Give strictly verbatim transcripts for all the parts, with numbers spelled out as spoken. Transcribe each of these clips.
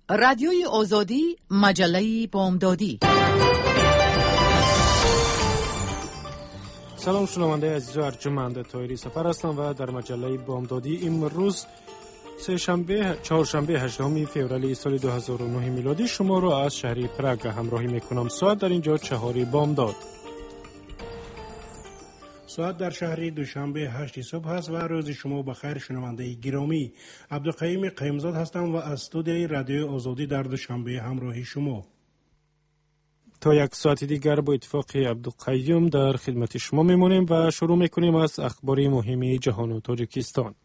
رادیوی آزادی، مجله بامدادی. سلام شنونده عزیز و ارجمند، طاهری سفر هستم و در مجله بامدادی امروز سه شنبه چهارشنبه هشتم فوریه سال دو هزار و نه میلادی شما را از شهر پراگ همراهی میکنم. ساعت در اینجا چهار بامداد. ساعت در شهر دوشنبه هشت صبح است و روز شما بخیر شنونده گرامی. عبدالقیوم قیمزاد هستم و از استودیوی رادیو آزادی در دوشنبه همراهی شما. تا یک ساعت دیگر با اتفاق عبدالقیوم در خدمت شما میمونیم و شروع میکنیم از اخبار مهم جهان و تاجیکستان.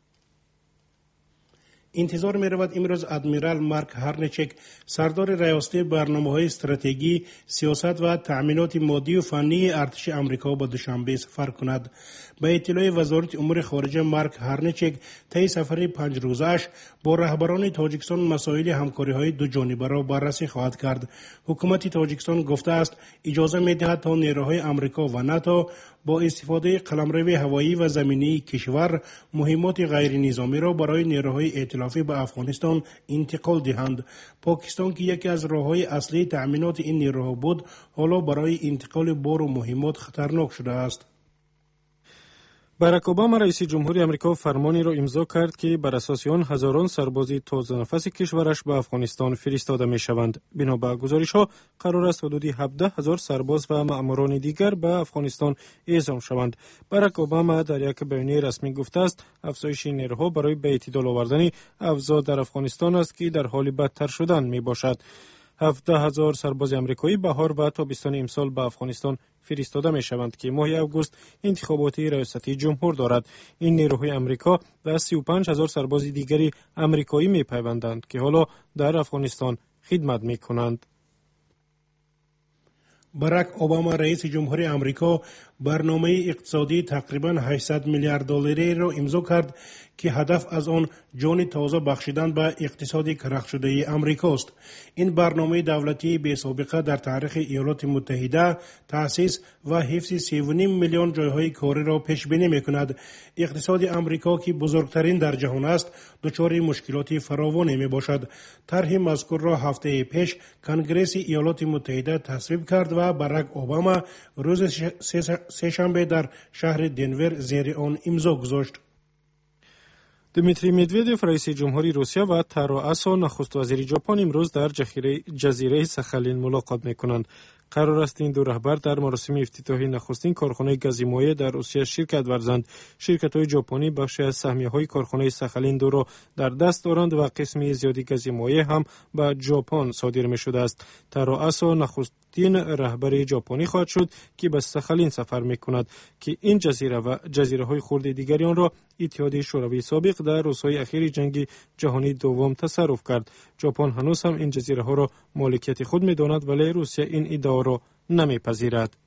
انتظار می رود امروز ادمیرال مارک هرنچک سردار ریاستی برنامه‌های استراتژی، سیاست و تأمینات مادی و فنی ارتش آمریکا به دوشنبه سفر کند. به اطلاع وزارت امور خارجه مارک هرنچک طی سفر پنج روزه‌اش با رهبران تاجیکستان مسائل همکاری‌های دو جانبه را بررسی خواهد کرد. حکومت تاجیکستان گفته است اجازه می‌دهد تا نیروهای آمریکا و ناتو با استفاده قلمرو هوایی و زمینی کشور مهمات غیر نظامی را برای نیروهای ائتلافی به افغانستان انتقال دهند. پاکستان که یکی از راه‌های اصلی تأمینات این نیروها بود، حالا برای انتقال بار و مهمات خطرناک شده است. باراک اوباما رئیس جمهوری آمریکا فرمانی را امضا کرد که بر اساس آن هزاران سرباز تازه نفس کشورش به افغانستان فرستاده می شوند. بنا به گزارش‌ها قرار است حدود هفده هزار سرباز و مأموران دیگر به افغانستان اعزام شوند. باراک اوباما در یک بیانیه رسمی گفته است افزایش نیروها برای به اعتدال آوردن اوضاع در افغانستان است که در حال بدتر شدن می باشد. هفده هزار سرباز آمریکایی بهار و تابستان امسال به افغانستان فرستاده می شوند که ماه اوگوست انتخابات ریاستی جمهور دارد. این نیروهای آمریکا و سی و پنج هزار سرباز دیگری آمریکایی می پیوندند که حالا در افغانستان خدمت می کنند. باراک اوباما رئیس جمهوری آمریکا برنامه اقتصادی تقریباً هشتصد میلیارد دلاری را امضا کرد که هدف از آن جان تازه بخشیدن به اقتصاد کرخ شده آمریکاست. این برنامه دولتی بی سابقه در تاریخ ایالات متحده تأسیس و حفظ سه و نیم میلیون جایهای کاری را پیش بینی می‌کند. اقتصاد آمریکا که بزرگترین در جهان است، دچار مشکلات فراوانی میباشد. طرح مذکور را هفته پیش کنگره ایالات متحده تصویب کرد و باراک اوباما روز سه شنبه در شهر دنور زیر آن امضا گذاشت. دمیتری مدودف رئیس جمهوری روسیه و تارو آسو نخست وزیر ژاپن امروز در جزیره ساخالین ملاقات میکنند. قرار است این دو رهبر در مراسم افتتاحی نخستین کارخانه گاز مایع در روسیه شرکت ورزند. شرکت‌های ژاپنی بخشی از سهمیه‌های کارخانه ساخالین دو را در دست دارند و قسمی زیادی گاز مایع هم به ژاپن صادر می‌شده است. تارو آسو نخستین رهبر ژاپنی خواهد شد که به ساخالین سفر می‌کند که این جزیره و جزیره‌های خرد دیگری آن را اتحاد شوروی سابق در روزهای اخیر جنگ جهانی دوم تصرف کرد. ژاپن هنوز هم این جزیره‌ها را مالکیت خود می‌داند ولی روسیه این ادعا را نمی‌پذیرد.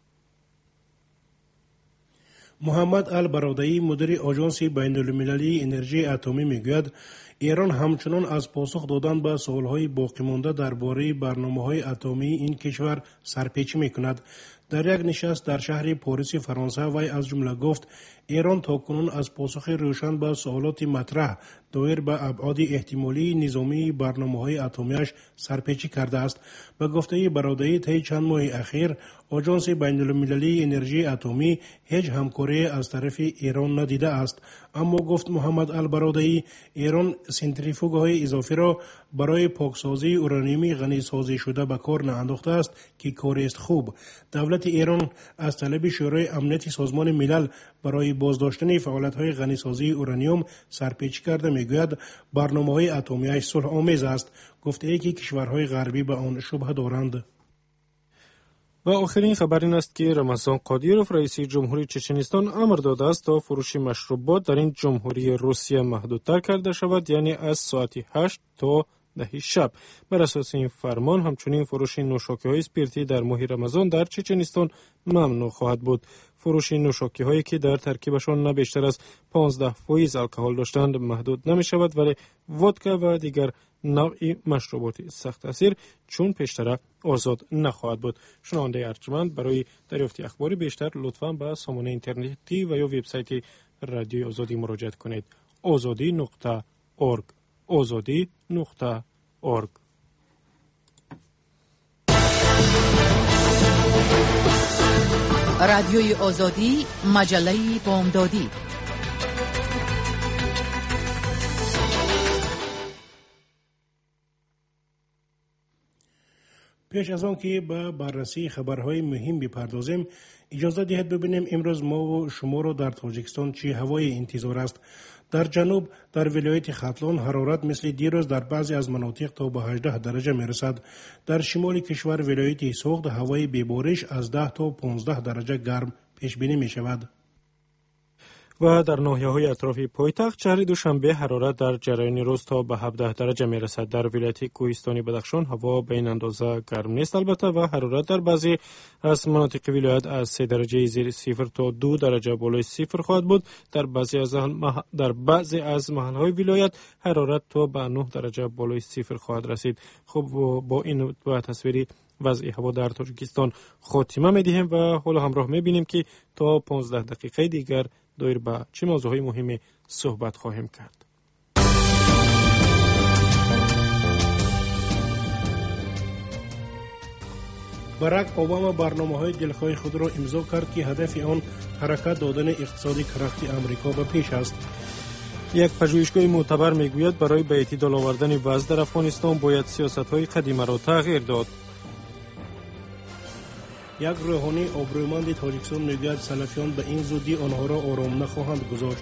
محمد البرادعی مدیر آژانس بین‌المللی انرژی اتمی میگوید ایران همچنان از پاسخ دادن به سوال‌های باقی مانده درباره برنامه‌های اتمی این کشور سرپیچی می‌کند. در یک نشست در شهر پاریس فرانسه وی از جمله گفت ایران تاکنون از پاسخ روشن به سوالات مطرح دایر به ابعاد احتمالی نظامی برنامه‌های اتمیش سرپیچی کرده است. به گفته برادعی طی چند ماه اخیر آژانس بین‌المللی انرژی اتمی هیچ همکاری از طرف ایران ندیده است. اما گفت محمد البرادعی ایران سنتریفوگ‌های اضافی را برای پاکسازی اورانیوم غنی سازی شده به کار نانداخته است که کاری است خوب. دولت ایران از طلب شورای امنیت سازمان ملل برای بازداشتن فعالیت‌های غنیسازی اورانیوم سرپیچی کرده میگوید برنامه‌های اتمیش صلح آمیز است. گفته ای که کشورهای غربی به آن شبهه دارند. و آخرین خبر این است که رمضان قادیروف رئیس جمهوری چچنستان امر داده است تا فروش مشروبات در این جمهوری روسیه محدودتر کرده شود، یعنی از ساعت هشت تا ده شب. بر اساس این فرمان همچنین فروش نوشاکی‌های اسپریتی در ماه رمضان در چچنستان ممنوع خواهد بود. فروش نوشاکی‌هایی که در ترکیبشان نه بیشتر از پانزده فیصد الکل داشتند محدود نمی شود، ولی ودکا و دیگر نوعی مشروبات سخت تاثیر چون پیشتر آزاد نخواهد بود. شنونده ارجمند، برای دریافت اخبار بیشتر لطفاً به سامانه اینترنتی و یا وبسایت رادیوی آزادی مراجعه کنید. آزادی نقطه اورگ آزادی نقطه اورگ رادیوی آزادی، مجله بامدادی. پیش از آن که به بررسی خبرهای مهم بپردازیم، اجازه دهید ببینیم امروز ما و شما را در تاجیکستان چه هوای انتظار است. در جنوب در ولایت ختلان حرارت مثل دیروز در بعضی از مناطق تا به هجده درجه میرسد. در شمال کشور ولایت سوخت هوای بی‌بارش از ده تا پانزده درجه گرم پیش بینی می شود. و در ناحیه‌های اطراف پایتخت شهر دوشنبه حرارت در جریان روز تا به هفده درجه می رسد. در ولایت کوهستانی بدخشان هوا به این اندازه گرم نیست البته و حرارت در بعضی از مناطق ولایت از سه درجه زیر صفر تا دو درجه بالای صفر خواهد بود. در بعضی از مح... در بعضی از محل‌های ولایت حرارت تا به نه درجه بالای صفر خواهد رسید. خب با این با تصویری وضع هوا در تاجیکستان خاتمه می‌دهیم و حالا همراه می‌بینیم که تا پانزده دقیقه دیگر دایر به چه موضوعهای مهمی صحبت خواهیم کرد. باراک اوباما برنامه‌های دلخواه خود را امضا کرد که هدف آن حرکت دادن اقتصادی کرختی آمریکا به پیش است. یک پژوهشگاه معتبر میگوید برای به اعتدال آوردن وضع در افغانستان باید سیاست‌های قدیمی را تغییر داد. یک روحانی آبرومند تاجیکستان میگوید سلفیان به این زودی آنها را آرام نخواهند گذاشت.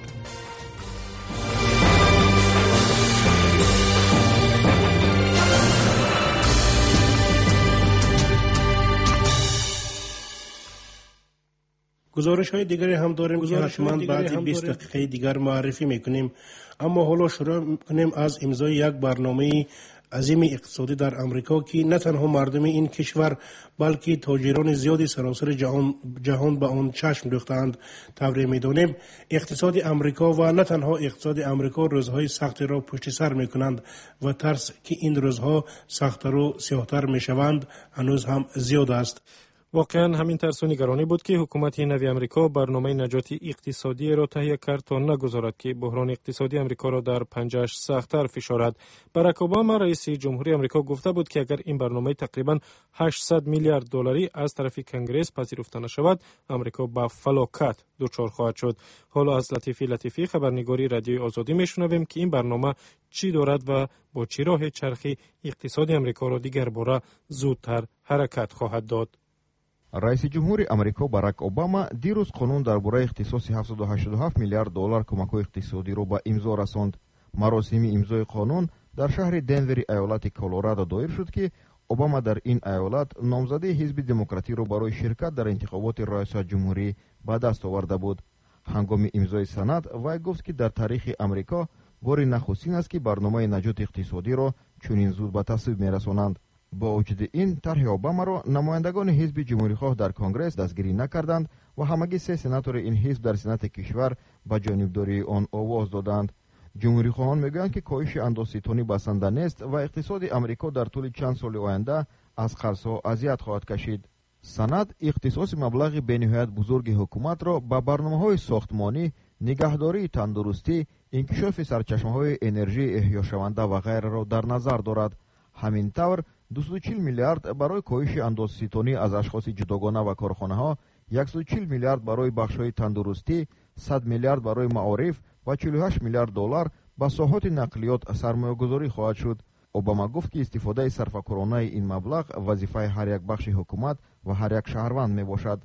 گزارش های دیگری هم داریم که حتما بعد بیست دقیقه دیگر معرفی میکنیم، اما حالا شروع میکنیم از امضای یک برنامه عظیم اقتصادی در امریکا که نه تنها مردم این کشور بلکه تاجران زیادی سراسر جهان جهان به آن چشم دوختند. طوری می‌دانیم اقتصاد امریکا و نه تنها اقتصاد امریکا روزهای سخت را پشت سر می‌کنند و ترس که این روزها سخت‌تر و سیاه‌تر می‌شوند هنوز هم زیاد است. واقعا همین ترس و نگرانی بود که حکومت نوی امریکا برنامه نجات اقتصادی را تهیه کرد تا نگذارد که بحران اقتصادی امریکا را در پنجه‌اش سخت‌تر فشارد. باراک اوباما رئیس جمهوری امریکا گفته بود که اگر این برنامه تقریباً هشتصد میلیارد دلاری از طرف کنگره پذیرفته نشود، امریکا به فلاکت دچار خواهد شد. حالا از لطیفی لطیفی خبرنگاری رادیوی آزادی میشنویم که این برنامه چی دارد و با چه راه چرخی اقتصاد امریکا را دیگر باره زودتر حرکت خواهد داد. رئیس جمهوری امریکا باراک اوباما دیروز قانون درباره اختصاص هفتصد و هشتاد و هفت میلیارد دلار کمک اقتصادی را به امضا رساند. مراسم امضای قانون در شهر دنور ایالت کلرادو دایر شد که اوباما در این ایالت نامزدی حزب دموکراتی را برای شرکت در انتخابات ریاست جمهوری به دست آورده بود. هنگام امضای سند وی گفت که در تاریخ امریکا بار نخستین است که برنامه نجات اقتصادی را چنین زود به تصویب می‌رسانند. با وجود این طرح اوباما را نمایندگان حزب جمهوریخواه در کنگره دستگیری نکردند و همگی سه سناتور این حزب در سنات کشور به جانبداری آن آواز دادند. جمهوریخواهان میگویند که کاهش اندازه‌ستانی بسنده نیست و اقتصاد امریکا در طول چند سال آینده از خرس‌ها اذیت خواهد کشید. سند اختصاص مبلغ بین‌نهایت بزرگ حکومت را به برنامه‌های ساختمانی، نگهداری تندرستی، انکشاف سرچشمه‌های انرژی احیاشونده و غیره را در نظر دارد. همین طور دویست و چهل میلیارد برای کاهش اندازه‌ستانی از اشخاص جداگانه و کارخانه‌ها، صد و چهل میلیارد برای بخش‌های تندرستی، صد میلیارد برای معارف و چهل و هشت میلیارد دلار به ساحات نقلیات سرمایه‌گذاری خواهد شد. اوباما گفت که استفاده صرفه‌کارانه این مبلغ وظیفه هر یک بخش حکومت و هر یک شهروند میباشد.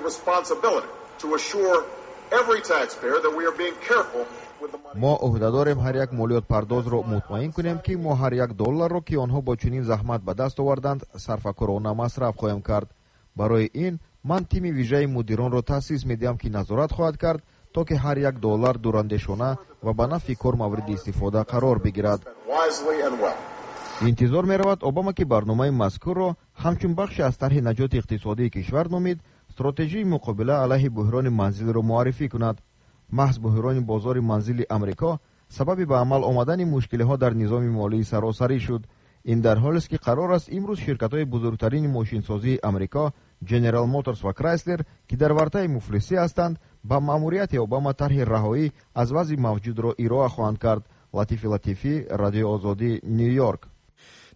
ما عهده‌داریم هر یک مالیات پرداز را مطمئن کنیم که ما هر یک دلار را که آنها با چنین زحمت به دست آوردند صرفه‌کارانه مصرف خواهیم کرد. برای این من تیم ویژه مدیران را تأسیس می‌دهم که نظارت خواهد کرد تا که هر یک دلار دوراندیشانه و به نفع کار مورد استفاده قرار بگیرد. انتظار می‌رود اوباما که برنامه مذکور را همچون بخش از طرح نجات اقتصادی کشور نامید، استراتژی مقابله علیه بحران منزل را معرفی کند. محض بحران بازار منزل امریکا سبب به عمل آمدن مشکل‌ها در نظام مالی سراسری شد. این در حالی است که قرار است امروز شرکت‌های بزرگترین ماشینسازی امریکا، جنرال موتورز و کرایسلر که در ورطه مفلسی هستند، با مأموریت اوباما طرح رهایی از وضع موجود را ارائه خواهند کرد. لطیفی لطیفی، رادیو آزادی، نیویورک.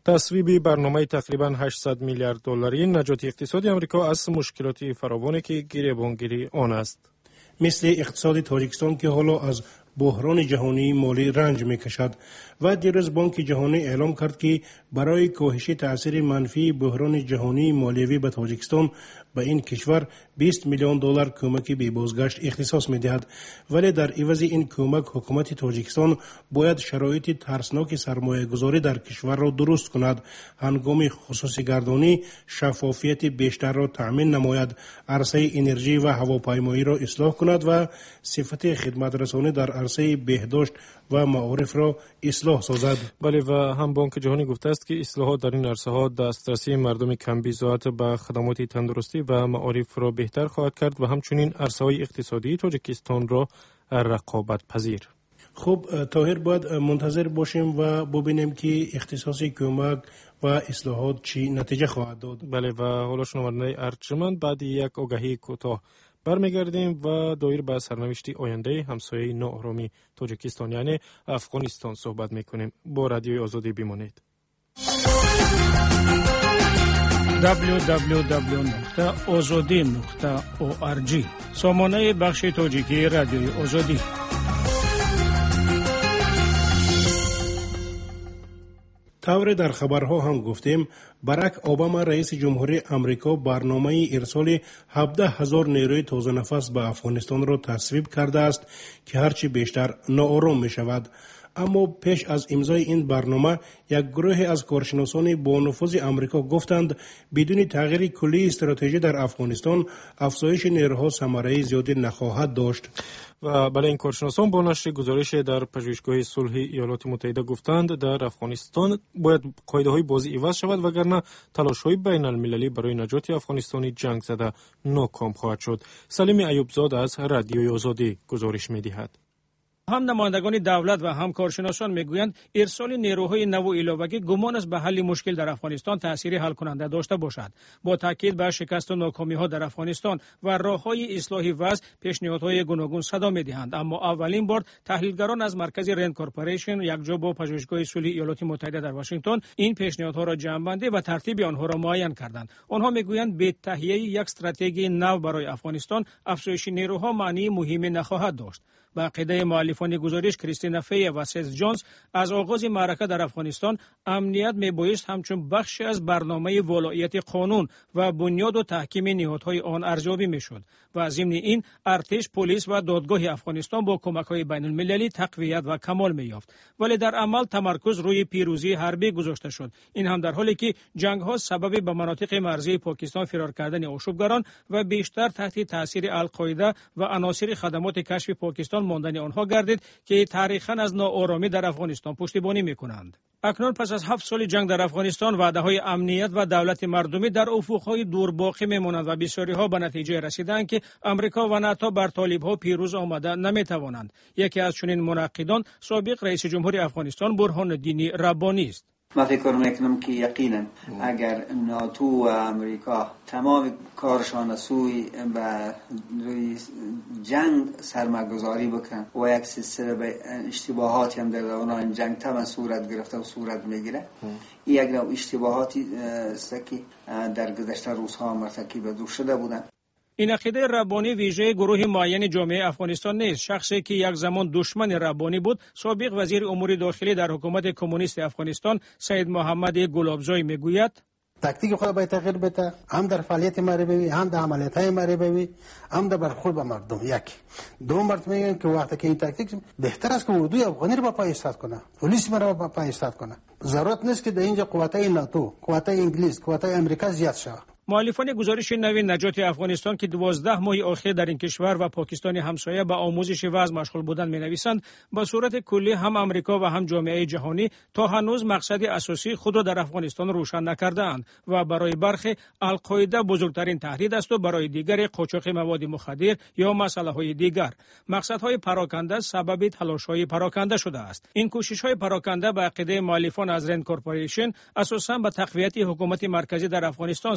تصویب برنامه تقریباً هشتصد میلیارد دلاری نجات اقتصادی آمریکا از مشکلات فراوانی که گریبانگیری آن است. مثل اقتصاد تاجیکستان که حالا از بحران جهانی مالی رنج میکشد و دیروز بانک جهانی اعلام کرد که برای کاهش تاثیر منفی بحران جهانی مالیوی به تاجیکستان به این کشور بیست میلیون دلار کمک به بازگشت اختصاص میدهد، ولی در عوض این کمک حکومت تاجیکستان باید شرایط ترسناک سرمایه گذاری در کشور را درست کند، هنگام خصوصی گردانی شفافیت بیشتر را تأمین نماید، عرصه انرژی و هواپیمایی را اصلاح کند و صفت خدمت رسانی در عرصه بهداشت و معارف را اصلاح سازد. بله، و هم بانک جهانی گفته است که اصلاحات در این عرصه ها دسترسی مردم کم بی‌ضاعت به خدمات تندرستی و معارف را بهتر خواهد کرد و همچنین عرصه های اقتصادی تاجیکستان را رقابت پذیر. خب طاهر، باید منتظر باشیم و ببینیم که اختصاص کمک و اصلاحات چی نتیجه خواهد داد. بله، و حالا شنوندگان ارجمند، بعد یک آگهی کوتاه برمیگردیم و دایر به سرنوشت آینده همسایه ناآرامی تاجیکستان یعنی افغانستان صحبت میکنیم. با رادیوی آزادی بمانید. دبلیو دبلیو دبلیو نقطه آزادی نقطه او آر جی سامانه بخش تاجیکی رادیوی آزادی. طور در خبرها هم گفتیم باراک اوباما رئیس جمهوری آمریکا برنامه ارسال هفده هزار نیروی تازه نفس به افغانستان را تصویب کرده است که هرچی بیشتر ناآرام می شود. اما پیش از امضای این برنامه یک گروه از کارشناسان با نفوذ آمریکا گفتند بدون تغییر کلی استراتژی در افغانستان افزایش نیروها ثمره زیادی نخواهد داشت. و بله، این کارشناسان با نشر گزارش در پژوهشگاه صلح ایالات متحده گفتند در افغانستان باید قاعده‌های بازی عوض شود وگرنه تلاش‌های بین المللی برای نجات افغانستانی جنگ زده ناکام خواهد شد. سلیم ایوبزاده از رادیوی آزادی گزارش می‌دهد. هم نمایندگان دولت و هم کارشناسان میگویند ارسال نیروهای نو و علاوگی گمان است به حل مشکل در افغانستان تأثیر حل کننده داشته باشد. با تاکید بر شکست و ناکامی ها در افغانستان و راههای اصلاح وضع پیشنهادهای گوناگون صدا میدهند، اما اولین بار تحلیلگران از مرکز رند کورپوریشن یکجا با پژوهشگاه صلح ایالات متحده در واشنگتن این پیشنهادها را جمع‌بندی و ترتیب آنها را معین کردند. آنها میگویند به تهیه یک استراتژی نو برای افغانستان افزایش نیروها معنی مهمی نخواهد داشت. با عقیده مؤلفان گزارش کریستینا فی و سیث جونز از آغاز معرکه در افغانستان امنیت میبایست همچون بخشی از برنامه ولایت قانون و بنیاد و تحکیم نهادهای آن ارزیابی میشد و ضمن این ارتش، پلیس و دادگاه افغانستان با کمک‌های بین المللی تقویت و کمال می‌یافت، ولی در عمل تمرکز روی پیروزی حربی گذاشته شد. این هم در حالی که جنگ‌ها سبب به مناطق مرزی پاکستان فرار کردن آشوبگران و بیشتر تحت تاثیر القاعده و عناصر خدمات کشف پاکستان ماندن آنها گردید که تاریخاً از ناآرامی در افغانستان پشتیبانی می‌کنند. اکنون پس از هفت سال جنگ در افغانستان وعده‌های امنیت و دولت مردمی در افق‌های دور باقی می‌مانند و بسیاری‌ها به نتیجه رسیدند که امریکا و ناتو بر طالب‌ها پیروز آمده نمی‌توانند. یکی از چنین منقدان سابق رئیس جمهوری افغانستان برهان الدین ربانی است. من فکر میکنم که یقینا اگر ناتو و امریکا تمام کارشان سوی به روی جنگ سرمایه‌گذاری بکنن و یک سلسله اشتباهاتی هم در اون جنگ تمام صورت گرفته و صورت میگیره، این یک نوع اشتباهاتی است که در گذشته روزها مرتکب شده بودند. این عقیده ربانی ویژه گروه معین جامعه افغانستان نیست. شخصی که یک زمان دشمن ربانی بود، سابق وزیر امور داخلی در حکومت کمونیست افغانستان سید محمد گلابزای میگوید تاکتیک خود باید تغییر بده، هم در فعالیت مریبوی، هم در عملیات های مریبوی، هم در برخورد با مردم. یک دو مرتبه میگن که وقتی که این تاکتیک بهتر است که اردوی افغانی رو با پای ایستاد کنه، پلیس رو با پای ایستاد کنه. ضرورت نیست که در اینجا قوتای ناتو، قوتای انگلیس، قوتای امریکا زیاد شود. مؤلفان گزارش نوین نجات افغانستان که دوازده ماه اخیر در این کشور و پاکستان همسایه به آموزش وضع مشغول بودند می‌نویسند به صورت کلی هم امریکا و هم جامعه جهانی تا هنوز مقصد اساسی خود را در افغانستان روشن نکرده‌اند و برای برخی القاعده بزرگترین تهدید است و برای دیگر قاچاق مواد مخدر یا مسائل دیگر. مقصدهای پراکنده سبب تلاش‌های پراکنده شده است. این کوشش‌های پراکنده به عقیده مؤلفان از رند کورپوریشن اساساً به تقویت حکومت مرکزی در افغانستان صرف شد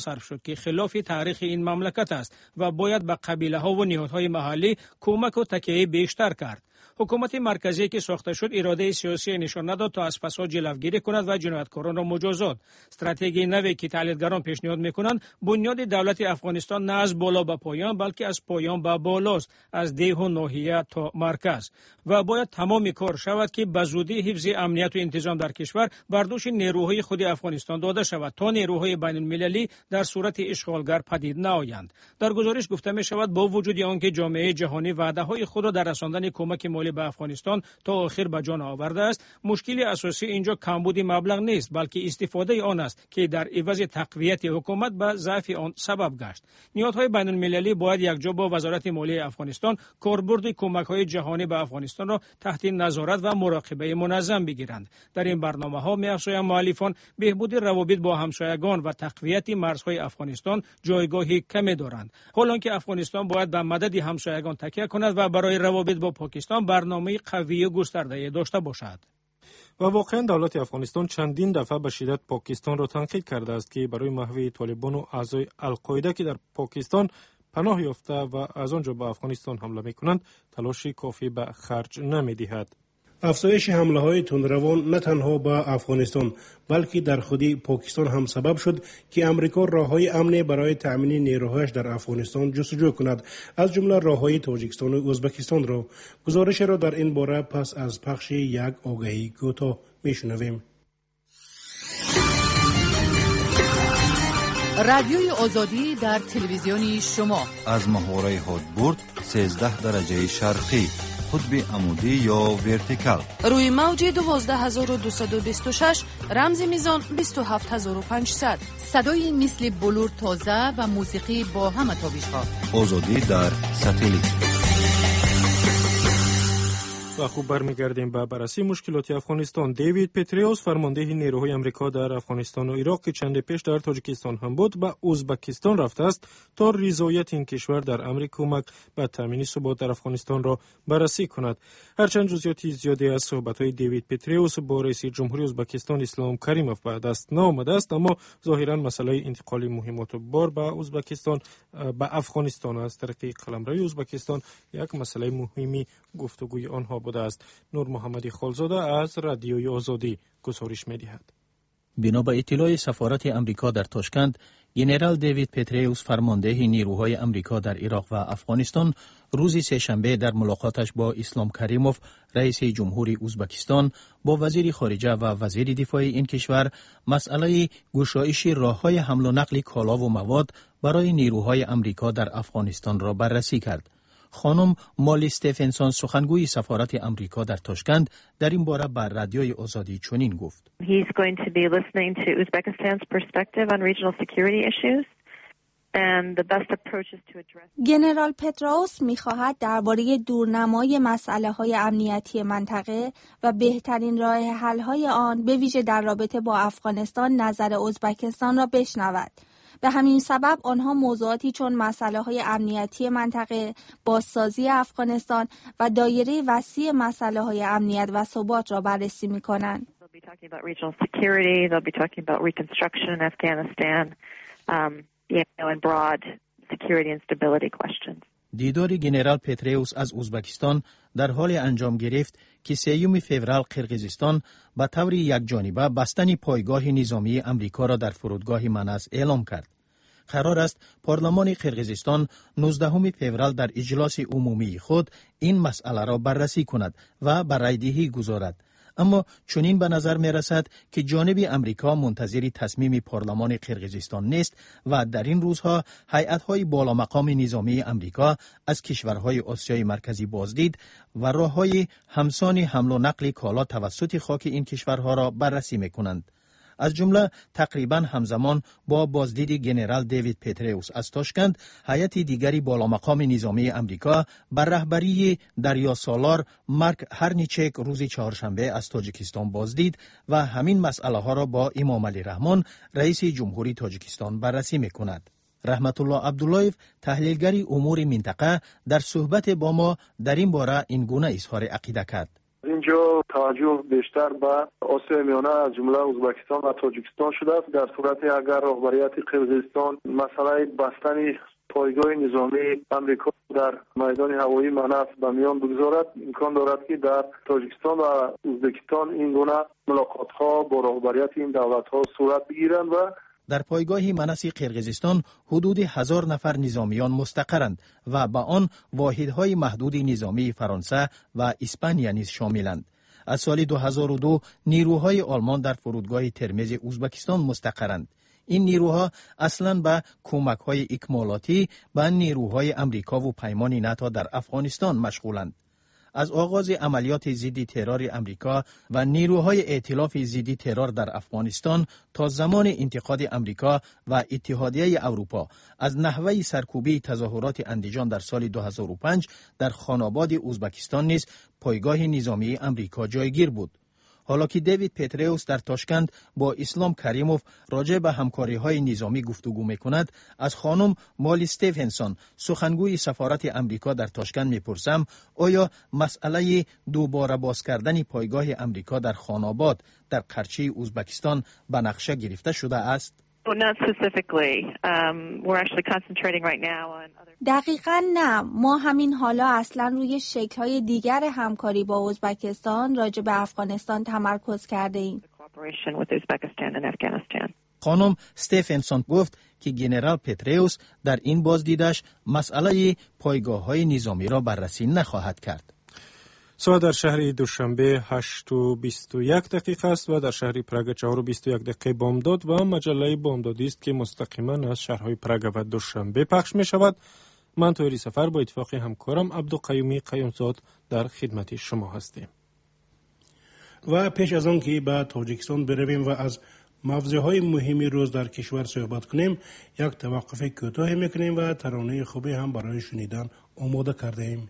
که خلاف تاریخ این مملکت است و باید به قبیله ها و نهادهای محلی کمک و تکیه بیشتر کرد. حکومت مرکزی که ساخته شد اراده سیاسی نشان نداد تا از فساد جلوگیری کند و جنایتکاران را مجازات. استراتژی نوی که تحلیلگران پیشنهاد میکنند بنیاد دولت افغانستان نه از بالا به پایان بلکه از پایان به بالاست، از دیه و ناحیه تا مرکز، و باید تمام کار شود که به زودی حفظ امنیت و انتظام در کشور بر دوش نیروهای خود افغانستان داده شود تا نیروهای بین المللی در صورت اشغالگر پدید نآیند. در گزارش گفته می شود با وجود آنکه جامعه جهانی وعده های خود را در رساندن کمک مالی به افغانستان تا آخر به جان آورده است، مشکل اساسی اینجا کمبود مبلغ نیست بلکه استفاده آن است که در عوض تقویت حکومت به ضعف آن سبب گشت. نهادهای بین المللی باید یکجا با وزارت مالی افغانستان کاربرد کمک های جهانی به افغانستان را تحت نظارت و مراقبه منظم بگیرند. در این برنامه ها می افزایند مؤلفان بهبود روابط با همسایگان و تقویت مرزهای افغانستان جایگاهی کمی دارند، حالانکه افغانستان باید به مدد همسایگان تکیه کند و برای روابط با پاکستان برنامه قوی و گسترده داشته باشد. و واقعا دولت افغانستان چندین دفعه به شدت پاکستان را تنقید کرده است که برای محو طالبان و اعضای القاعده که در پاکستان پناه یافته و از آنجا به افغانستان حمله می‌کنند تلاش کافی به خرج نمی‌دهد. افزایش حمله های تندروان نه تنها به افغانستان بلکه در خودی پاکستان هم سبب شد که امریکا راههای امنی برای تأمین نیروهایش در افغانستان جستجو کند، از جمله راههای تاجیکستان و ازبکستان را. گزارش را در این باره پس از پخش یک آگهی کوتاه میشنویم. رادیوی آزادی در تلویزیونی شما از محوره هادبورد سیزده درجه شرقی، قطب عمودی یا ورتیکال، روی موج دوازده هزار و دویست و بیست و شش، رمز میزان بیست و هفت هزار و پانصد. صدای مثل بلور تازه و موسیقی با همه تابش‌ها. آزادی در ساتلیت. و خوب برمیگردیم به بررسی مشکلات افغانستان. دیوید پتریوس فرمانده نیروهای امریکا در افغانستان و عراق که چند پیش در تاجیکستان هم بود به ازبکستان رفته است تا رضایت این کشور در امر کمک به تامین ثبات در افغانستان را بررسی کند. هرچند جزئیات زیادی از صحبت‌های دیوید پتریوس با رئیس جمهوری ازبکستان اسلام کریموف به دست نآمده است، اما ظاهراً مسئله انتقال مهمات و بار به ازبکستان به افغانستان از طریق قلمروی ازبکستان یک مسئله مهمی گفتگوی آنها بوده است. نور محمدی خالزاده از رادیوی آزادی گزارش می‌دهد. بنا به اطلاع سفارت امریکا در تاشکند، ژنرال دیوید پتریوس فرمانده نیروهای امریکا در عراق و افغانستان روز سه‌شنبه در ملاقاتش با اسلام کریموف رئیس جمهوری ازبکستان با وزیر خارجه و وزیر دفاع این کشور مسئله گشایش راه‌های حمل و نقل کالا و مواد برای نیروهای امریکا در افغانستان را بررسی کرد. خانم مالی استفنسون سخنگوی سفارت امریکا در تاشکند در این باره بر رادیوی آزادی چنین گفت: He's going to be listening to Uzbekistan's perspective on regional security issues and the best approach is to address. ژنرال پتروس می‌خواهد درباره دورنمای مسئله‌های امنیتی منطقه و بهترین راه حل‌های آن به ویژه در رابطه با افغانستان نظر ازبکستان را بشنود. به همین سبب آنها موضوعاتی چون مسئله‌های امنیتی منطقه، بازسازی افغانستان و دایره وسیع مسئله‌های امنیت و ثبات را بررسی می‌کنند. دیدار ژنرال پتریوس از ازبکستان در حال انجام گرفت که سوم فوریه قرقیزستان به طور یکجانبه بستن پایگاه نظامی امریکا را در فرودگاه مناس اعلام کرد. قرار است پارلمان قرقیزستان نوزدهم فوریه در اجلاس عمومی خود این مسئله را بررسی کند و بر رای دهی گذارد. اما چنین به نظر می رسد که جانب امریکا منتظر تصمیم پارلمان قرقیزستان نیست و در این روزها هیئت‌های بالا مقام نظامی امریکا از کشورهای آسیای مرکزی بازدید و راه‌های همسان حمل و نقل کالا توسط خاک این کشورها را بررسی می کنند. از جمله تقریباً همزمان با بازدید ژنرال دیوید پتریوس از تاشکند، هیئت دیگری بالا مقام نظامی امریکا بر رهبری دریا سالار مارک هرنیچک روز چهارشنبه از تاجیکستان بازدید و همین مسئله ها را با امام علی رحمان رئیس جمهوری تاجیکستان بررسی می‌کند. رحمت الله عبداللهیف تحلیلگر امور منطقه در صحبت با ما در این باره این گونه اظهار عقیده کرد: اینجا توجه بیشتر به آسیای میانه از جمله ازبکستان و تاجیکستان شده است. در صورتی اگر رهبریت قرقیزستان مسئله بستن پایگاه نظامی امریکا در میدان هوایی منف به میان بگذارد، امکان دارد که در تاجیکستان و ازبکستان این گونه ملاقات‌ها با رهبریت این دولت‌ها صورت بگیرند. و در پایگاه منس قرقیزستان حدود هزار نفر نظامیان مستقرند و با آن واحدهای محدود نظامی فرانسه و اسپانیا نیز شاملند. از سال دو هزار و دو نیروهای آلمان در فرودگاه ترمز ازبکستان مستقرند. این نیروها اصلاً به کمک‌های اکمالاتی به نیروهای امریکا و پیمان ناتو در افغانستان مشغولند. از آغاز عملیات ضد ترور امریکا و نیروهای ائتلاف ضد ترور در افغانستان تا زمان انتقاد امریکا و اتحادیه اروپا از نحوه سرکوبی تظاهرات اندیجان در سال دو هزار و پنج در خاناباد ازبکستان نیز پایگاه نظامی امریکا جایگیر بود. حالا که دیوید پتریوس در تاشکند با اسلام کریموف راجع به همکاری‌های نظامی گفتگو می‌کند، از خانم مالی استیفنسون سخنگوی سفارت امریکا در تاشکند می‌پرسم آیا مسئله دوباره باز کردن پایگاه امریکا در خاناباد در قرچه ازبکستان به نقشه گرفته شده است؟ دقیقاً نه. ما همین حالا اصلا روی شکل‌های دیگر همکاری با ازبکستان راجع به افغانستان تمرکز کرده ایم. خانم استیفنسون گفت که ژنرال پتریوس در این بازدیدش مسئله پایگاه‌های نظامی را بررسی نخواهد کرد. ساعت در شهر دوشنبه هشت و بیست و یک دقیقه است و در شهر پراگ چهار و بیست و یک دقیقه بامداد و مجله بامدادی است که مستقیما از شهرهای پراگ و دوشنبه پخش می شود. من طوری سفر با اتفاق همکارم عبدالقیومی قیومزاد در خدمت شما هستیم. و پیش از آن که به تاجیکستان برویم و از موضوعهای مهمی روز در کشور صحبت کنیم، یک توقف کوتاه میکنیم و ترانه خوبی هم برای شنیدن آماده کرده ایم.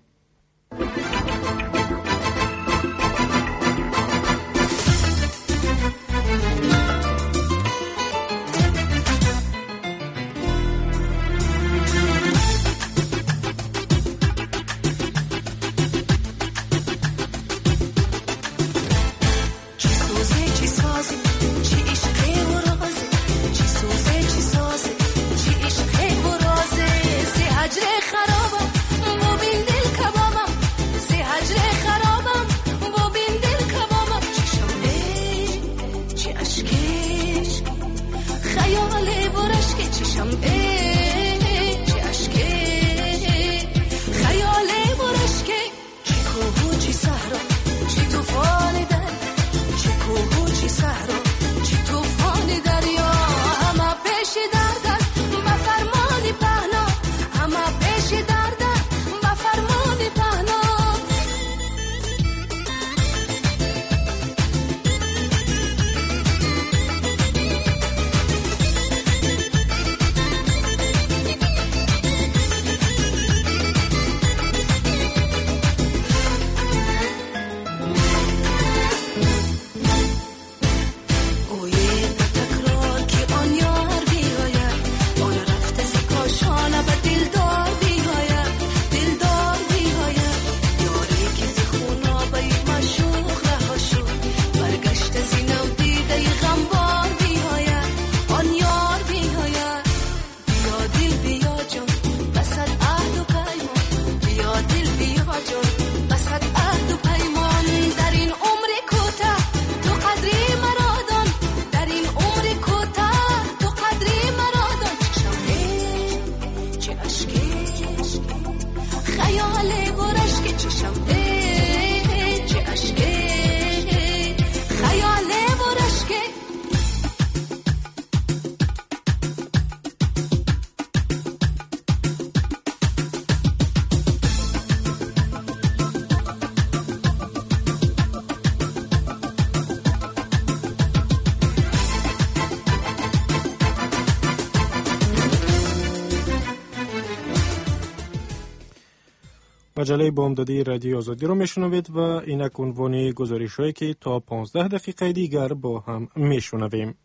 مجله بامدادی رادیو آزادی رو میشنوید و اینک عنوان گزارش‌هایی که تا پانزده دقیقه دیگر با هم میشنویم.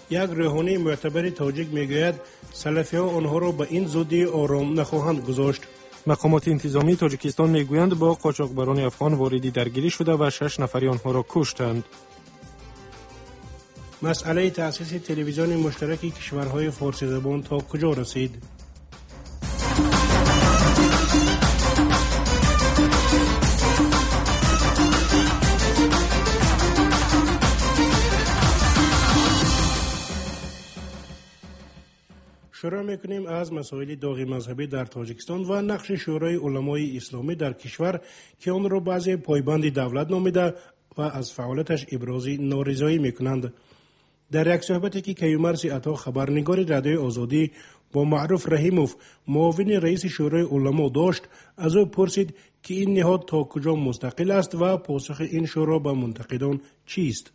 یک روحانی معتبر تاجیک میگوید سلفی‌ها آنها را به این زودی آرام نخواهند گذاشت. مقامات انتظامی تاجیکستان میگویند با قاچاقبران افغان واردی درگیری شده و شش نفری آنها را کشتند. مسئله تأسیس تلویزیون مشترک کشورهای فارسی زبان تا کجا رسید؟ شروع میکنیم از مسائل داغ مذهبی در تاجیکستان و نقش شورای علمای اسلامی در کشور که آن را بعضی پایبند دولت نامیده و از فعالیتش ابراز نارضایی میکنند. در یک صحبتی که کیومرث عطا خبرنگار رادیوی آزادی با معروف رحیموف معاون رئیس شورای علما داشت، از او پرسید که این نهاد تا کجا مستقل است و پاسخ این شورا به منتقدان چیست؟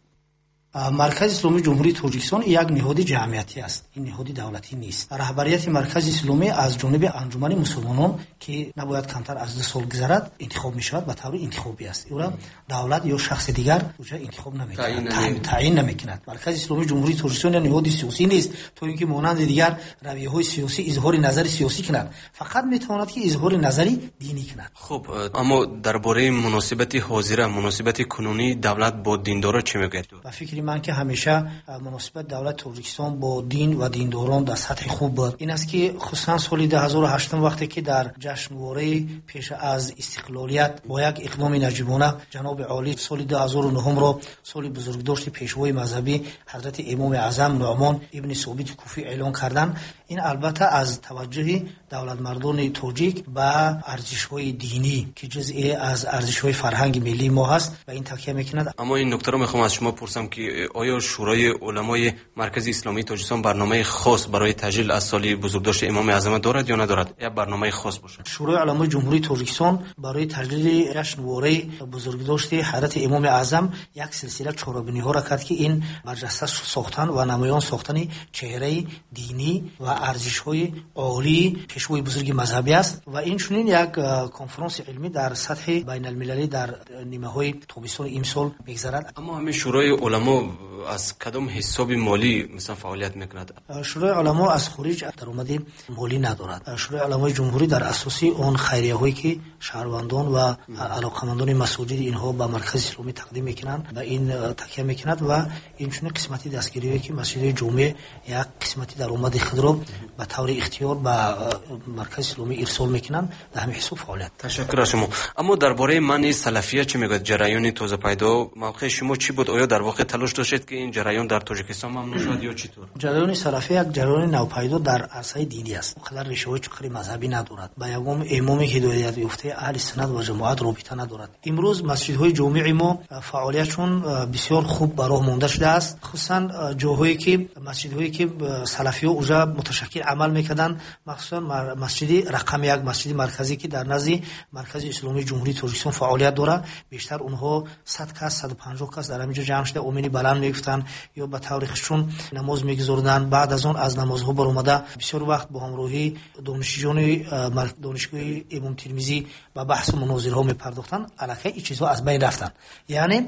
مرکز اسلامی جمهوری تاجیکستان یک نهاد جمعیتی است، این نهاد دولتی نیست. رهبریت مرکز اسلامی از جانب انجمن مسلمانان که نباید کمتر از دو سال گذرد انتخاب می شود، به طور انتخابی است. او را دولت یا شخص دیگر اونجا انتخاب نمی‌کند، تعیین نمی‌کند. مرکز اسلامی جمهوری تاجیکستان نهاد سیاسی نیست تا اینکه مانند دیگر رویه‌های سیاسی اظهار نظر سیاسی کند، فقط میتواند که اظهار نظری دینی کند. خب اما درباره مناسبت حاضره، مناسبت کنونی دولت با دیندارا چه میگید؟ با فکر من که همیشه مناسبت دولت تاجیکستان با دین و دینداران در سطح خوب بود. این است که خصوصا سال دو هزار و هشت وقتی که در جشنواره پیش از استقلالیت با یک اقدام نجیبانه جناب عالی سال دو هزار و نه را سال بزرگداشت پیشوای مذهبی حضرت امام اعظم نعمان ابن ثابت کوفی اعلان کردند، این البته از توجه دولت مردان تاجیک به ارزش‌های دینی که جزئی از ارزش‌های فرهنگ ملی ما هست و این تاکید می‌کند. اما این نکته رو می‌خوام از شما پرسم که آیا شورای علمای مرکز اسلامی تاجیکستان برنامه خاص برای تجلیل از سال بزرگداشت امام اعظم دارد یا ندارد؟ یا برنامه خاص باشد؟ شورای علمای جمهوری تاجیکستان برای تجلیل جشنواره بزرگداشت حضرت امام اعظم یک سلسله چهاربینی‌ها را کرد که این برجسته ساختن و نمایان ساختن چهره دینی و ارزش‌های عالی پیشوای بزرگ مذهبی است و این چنین یک کنفرانس علمی در سطح بین المللی در نیمه‌های تابستان امسال می‌گذرد. اما همین شورای علما از کدام حساب مالی مثلا فعالیت میکند؟ شورای علما از خارج درآمد مالی ندارد. شورای علمای جمهوری در اساسی اون خیریه هایی که شهروندان و علاقمندان مساجد اینها به مرکز اسلامی تقدیم میکنند و این تکیه میکند و این چون قسمتی دستگیری که مسجد جمعه یک قسمتی درآمد خود را به طور اختیار به مرکز اسلامی ارسال میکنند. در همین حساب فعالیت. تشکر از شما. اما درباره منع سلفیه چه میگوید؟ جریان تازه پیدا موقع شما چی بود؟ آیا در واقع تلاش داشتید که این جریان در تاجیکستان ممنوع شد یا چطور؟ جریان سلفی یک جریان نوپیدا در عرصه دینی است. خودش ریشه‌های چقدر مذهبی ندارد. با یگام امام هدایت یافته اهل سنت و جماعت رابطه ندارد. امروز مسجدهای جامع ما فعالیتشون بسیار خوب به راه مانده شده است. خصوصا جاهایی که مسجدهایی که سلفی‌ها اونجا متشکل عمل میکردن، مخصوصا مسجد رقم یک مسجد مرکزی که در نزد مرکز اسلامی جمهوری تاجیکستان فعالیت دارد، بیشتر اونها صد کس صد و پنجاه کس در همینجا جمع شده امین بلند میگفتن یا به تاریخشون نماز میگذاردن. بعد از اون از نمازها برآمده بسیار وقت با همراهی دانشجویان دانشگاه امام ترمذی و بحث و مناظره میپرداختن. الکی این چیزها از بین رفتن. یعنی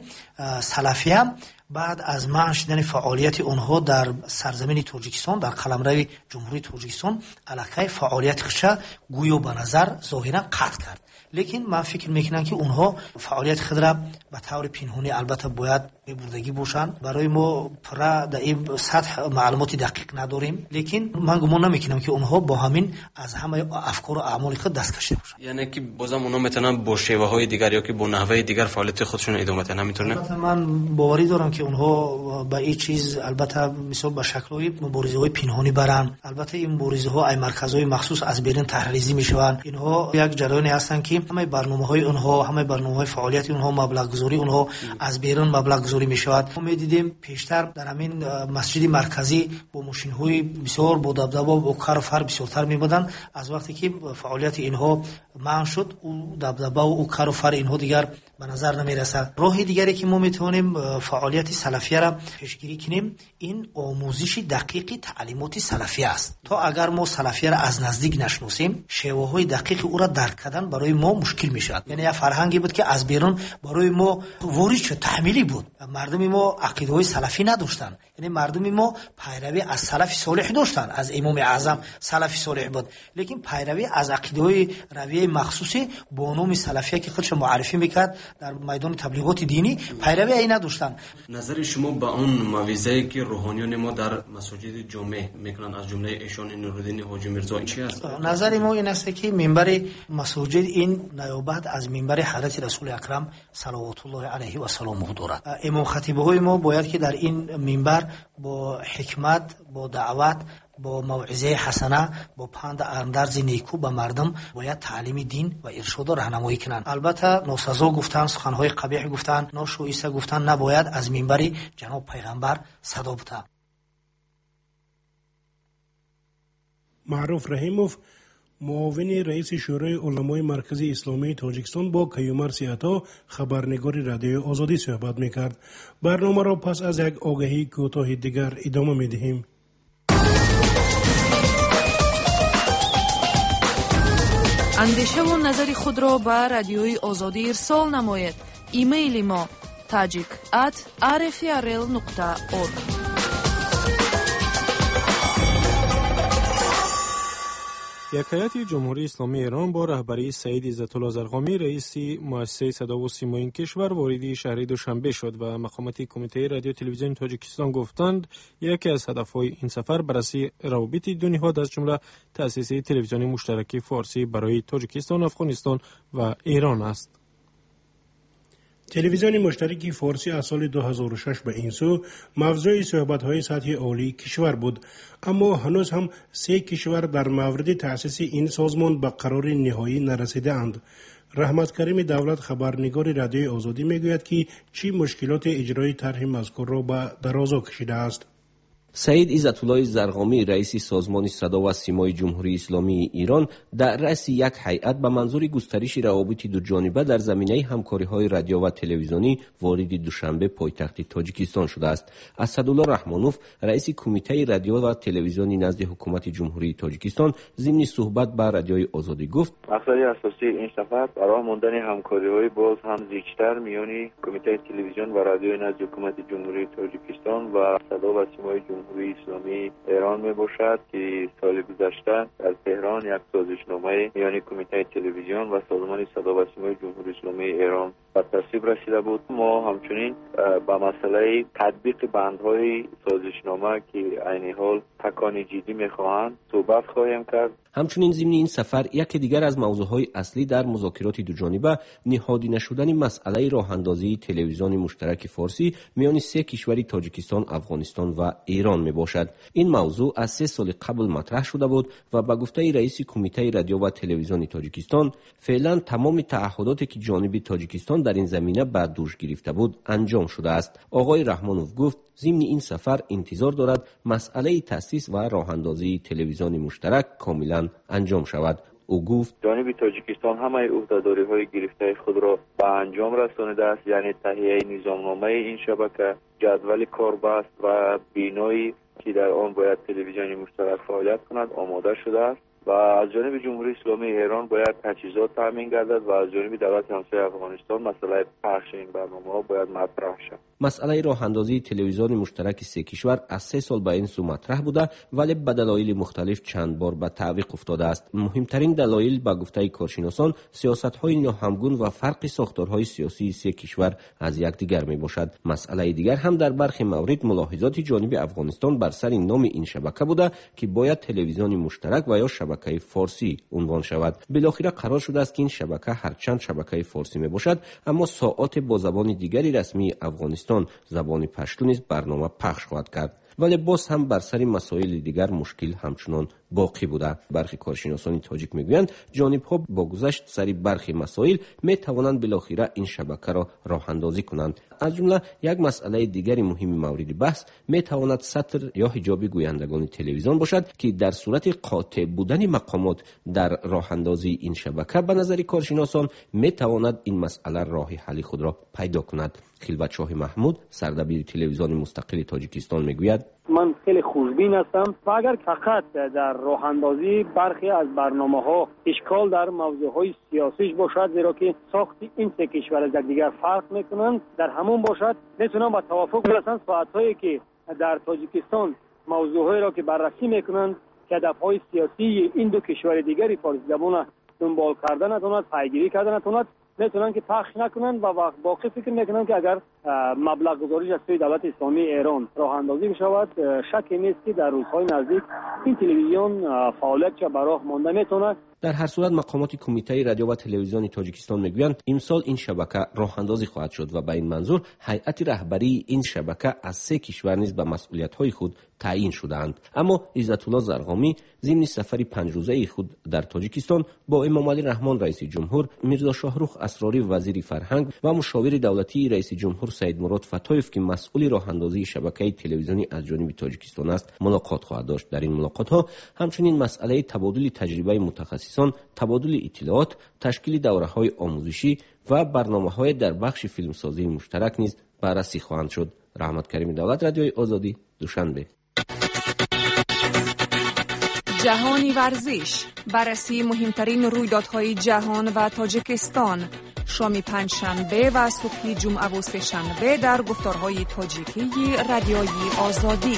سلفیه بعد از منع شدن فعالیت آنها در سرزمین تاجیکستان در قلمرو جمهوری تاجیکستان الکی فعالیت خودش گویا به نظر ظاهرا قطع کرد. لیکن من فکر میکنم که اونها فعالیت خود را به طور پنهانی البته باید ببردگی باشند. برای ما پرا در این سطح معلومات دقیق نداریم، لیکن من گمان نمیکنم که اونها با همین از همه افکار و اعمال خود دست کشیده باشند. یعنی که بازم اونها میتونن با شیوه های دیگر یا که با نحوه دیگر فعالیت خودشون ادامه بدن، همینطور نه؟ البته من باوری دارم که اونها با این چیز البته مثلا با شکل‌های مبارزه‌های پنهانی برن. البته این مبارزه‌ها ای مرکزهای مخصوص از بیرون تحریزی میشوند. اینها یک جریانی هستند که همه برنامه‌های اونها، همه برنامه‌های فعالیت اونها، مبلغ گذاری اونها از بیرون مبلغ گذاری میشود. ما می‌دیدیم پیشتر در همین مسجد مرکزی با ماشین‌های بسیار با دبدبه و کار فر بسیارتر می‌بودند. از وقتی که فعالیت اینها منع شد، او دبدبه و او کار فر اینها دیگر به نظر نمیرسد. راه دیگری که ما میتونیم فعالیت سلفیه را پیشگیری کنیم این آموزش دقیق تعلیمات سلفیه است. تا اگر ما سلفیه را از نزدیک نشناسیم شیوه های دقیق او را درک کردن برای ما مشکل میشد. یعنی یک فرهنگی بود که از بیرون برای ما وارد شد، تحمیلی بود. مردم ما عقیده های سلفی نداشتند. یعنی مردم ما پیروی از سلف صالح داشتند، از امام اعظم سلفی صالح بود، لیکن پیروی از عقیده های رویه مخصوصی با نام سلفیه که خودش معرفی میکرد در میدان تبلیغات دینی پیروی ای نداشتند. نظر شما به اون موعظه‌ای که روحانیون ما در مساجد جمعه میکنن از جمله ایشان نورالدین حاجی میرزا چی است؟ نظر ما این است که منبر مساجد این نیابت از منبر حضرت رسول اکرم صلوات الله علیه و سلامه دارد. امام خطیب های ما باید که در این منبر با حکمت، با دعوت، با موعظه حسنه، با پند اندرز نیکو به مردم باید تعلیم دین و ارشاد و راهنمایی کنند. البته ناسزا گفتن، سخنهای قبیح گفتن، ناشایسته گفتن نباید از منبر جناب پیغمبر صدا بده. معروف رحیموف معاون رئیس شورای علمای مرکزی اسلامی تاجیکستان با کیومر سیاتا خبرنگار رادیوی آزادی صحبت میکرد. برنامه را پس از یک آگهی کوتاه دیگر ادامه میدهیم. اندیشه و نظر خود را به رادیوی آزادی ارسال نماید. ایمیل ما tajik at r f r l nokta org. یک هیئت جمهوری اسلامی ایران با رهبری سعید عزت‌الله زرقامی رئیس مؤسسه صدا و سیما این کشور وارد شهر دوشنبه شد و مقامات کمیته رادیو تلویزیون تاجیکستان گفتند یکی از هدف‌های این سفر بررسی روابط دو نهاد از جمله تأسیس تلویزیون مشترک فارسی برای تاجیکستان، افغانستان و ایران است. تلویزیون مشترک فارسی از سال دو هزار و شش به این سو موضوع صحبت‌های سطحی عالی کشور بود، اما هنوز هم سه کشور در مورد تأسیس این سازمان به قرار نهایی نرسیده اند. رحمت کریم دولت خبرنگار رادیوی آزادی میگوید که چی مشکلات اجرای طرح مذکور را به درازا کشیده است. سعید عزت‌الله زرقامی رئیس سازمان صدا و سیمای جمهوری اسلامی ایران در رأس یک هیئت به منظور گسترش روابط دو جانبه در زمینه همکاری‌های رادیو و تلویزیونی وارد دوشنبه پایتخت تاجیکستان شده است. اسدالله رحمانوف رئیس کمیته رادیو و تلویزیونی نزد حکومت جمهوری تاجیکستان ضمن صحبت با رادیوی آزادی گفت: مقصد اساسی این سفر برای ماندن همکاری‌های باز هم زیستر میان کمیته تلویزیون و رادیو نزد حکومت جمهوری تاجیکستان و صدا و سیمای جمهوری اسلامی ایران می باشد که سال گذشته در تهران یک سازشنامه میان کمیته تلویزیون و سازمان صدا و سیمای جمهوری اسلامی ایران به تصویب رسیده بود. ما همچنین با مسئله تطبیق بندهای سازشنامه که عین حال تکان جدی میخواهند صحبت خواهیم کرد. همچنین ضمن این سفر یکی دیگر از موضوعهای اصلی در مذاکرات دو جانبه نهادی نشدن مسئله راه اندازی تلویزیون مشترک فارسی میان سه کشور تاجیکستان، افغانستان و ایران می باشد. این موضوع از سه سال قبل مطرح شده بود و به گفته رئیس کمیته رادیو و تلویزیون تاجیکستان فعلا تمام تعهداتی که جانب تاجیکستان در این زمینه بر دوش گرفته بود انجام شده است. آقای رحمانوف گفت ضمن این سفر انتظار دارد مسئله تأسیس و راه اندازی تلویزیون مشترک کاملا انجام شود. او گفت جانب تاجیکستان همه عهده‌داری‌های گرفته خود را به انجام رسانیده است، یعنی تهیه نظامنامه این شبکه، جدول کاربست و بینایی که در آن باید تلویزیون مشترک فعالیت کند آماده شده است و از جانب جمهوری اسلامی ایران باید تجهیزات تامین گردد و از جانب دولت همسایه افغانستان مسئله پخش این برنامه‌ها باید مطرح شود. مسئله راه اندازی تلویزیون مشترک سه کشور از سه سال به این سو مطرح بوده ولی به دلایل مختلف چند بار به تعویق افتاده است. مهمترین دلایل به گفته کارشناسان سیاست‌های ناهمگون و فرق ساختارهای سیاسی سه کشور از یکدیگر میباشد. مسئله دیگر هم در برخی موارد ملاحظات جانب افغانستان بر سر نام این شبکه بوده که باید تلویزیون مشترک و یا شبکه فارسی عنوان شود. بالاخره قرار شده است که این شبکه هرچند شبکه فارسی میباشد اما ساعات با زبان دیگری رسمی افغانستان زبان پشتو نیز برنامه پخش خواهد کرد، ولی باز هم بر سر مسائل دیگر مشکل همچنان باقی بوده. برخی کارشناسان تاجیک میگویند جانب‌ها با گذشت سر برخی مسائل میتوانند بالاخره این شبکه را راه اندازی کنند. از جمله یک مسئله دیگری مهم مورد بحث میتواند سطر یا حجاب گویندگان تلویزیون باشد که در صورت قاطع بودن مقامات در راه اندازی این شبکه به نظر کارشناسان میتواند این مسئله راه حل خود را پیدا کند. خلوت شاه محمود سردبیر تلویزیون مستقل تاجیکستان میگوید من خیلی خوشبین هستم و اگر فقط در راه اندازی برخی از برنامه‌ها اشکال در موضوعهای سیاسیش باشد، زیرا که ساخت این سه کشور از دیگر فرق میکنند، در همون باشد میتونن با توافق برسند ساعت‌هایی که در تاجیکستان موضوعهایی را که بررسی میکنند که هدف‌های سیاسی این دو کشور دیگری فارسی زبان دنبال کردن نتوند، پیگیری کردن نتوند، میتونن که پخش نکنن و وقت باقی فکر میکنن که اگر مبلغ گذاریش از سوی دولت اسلامی ایران راه اندازی بشود، شکی نیست که در روزهای نزدیک این تلویزیون فعالیتش به راه مانده میتونه. در هر صورت مقامات کمیته رادیو و تلویزیون تاجیکستان میگویند امسال این شبکه راه اندازی خواهد شد و به این منظور هیئت رهبری این شبکه از سه کشور نیز به مسئولیت‌های خود تعیین شدند. اما عزت الله زرغامی ضمن سفری پنج روزه خود در تاجیکستان با امام علی رحمان رئیس جمهور، میرزا شاهرخ اسراری وزیر فرهنگ و مشاور دولتی رئیس جمهور سید مراد فتایف که مسئول راه اندازی شبکه تلویزیونی از جانب تاجیکستان است ملاقات خواهد داشت. در این ملاقات‌ها همچنین مسئله تبادل تجربه متخصصان، تبادل اطلاعات، تشکیل دوره‌های آموزشی و برنامه‌های در بخش فیلمسازی مشترک نیز بررسی خواهند شد. رحمت کریم دولت، رادیوی آزادی، دوشنبه. جهانی ورزش، بررسی مهمترین رویدادهای جهان و تاجیکستان، شام پنجشنبه و صبح جمعه و سه‌شنبه در گفتارهای تاجیکی رادیوی آزادی.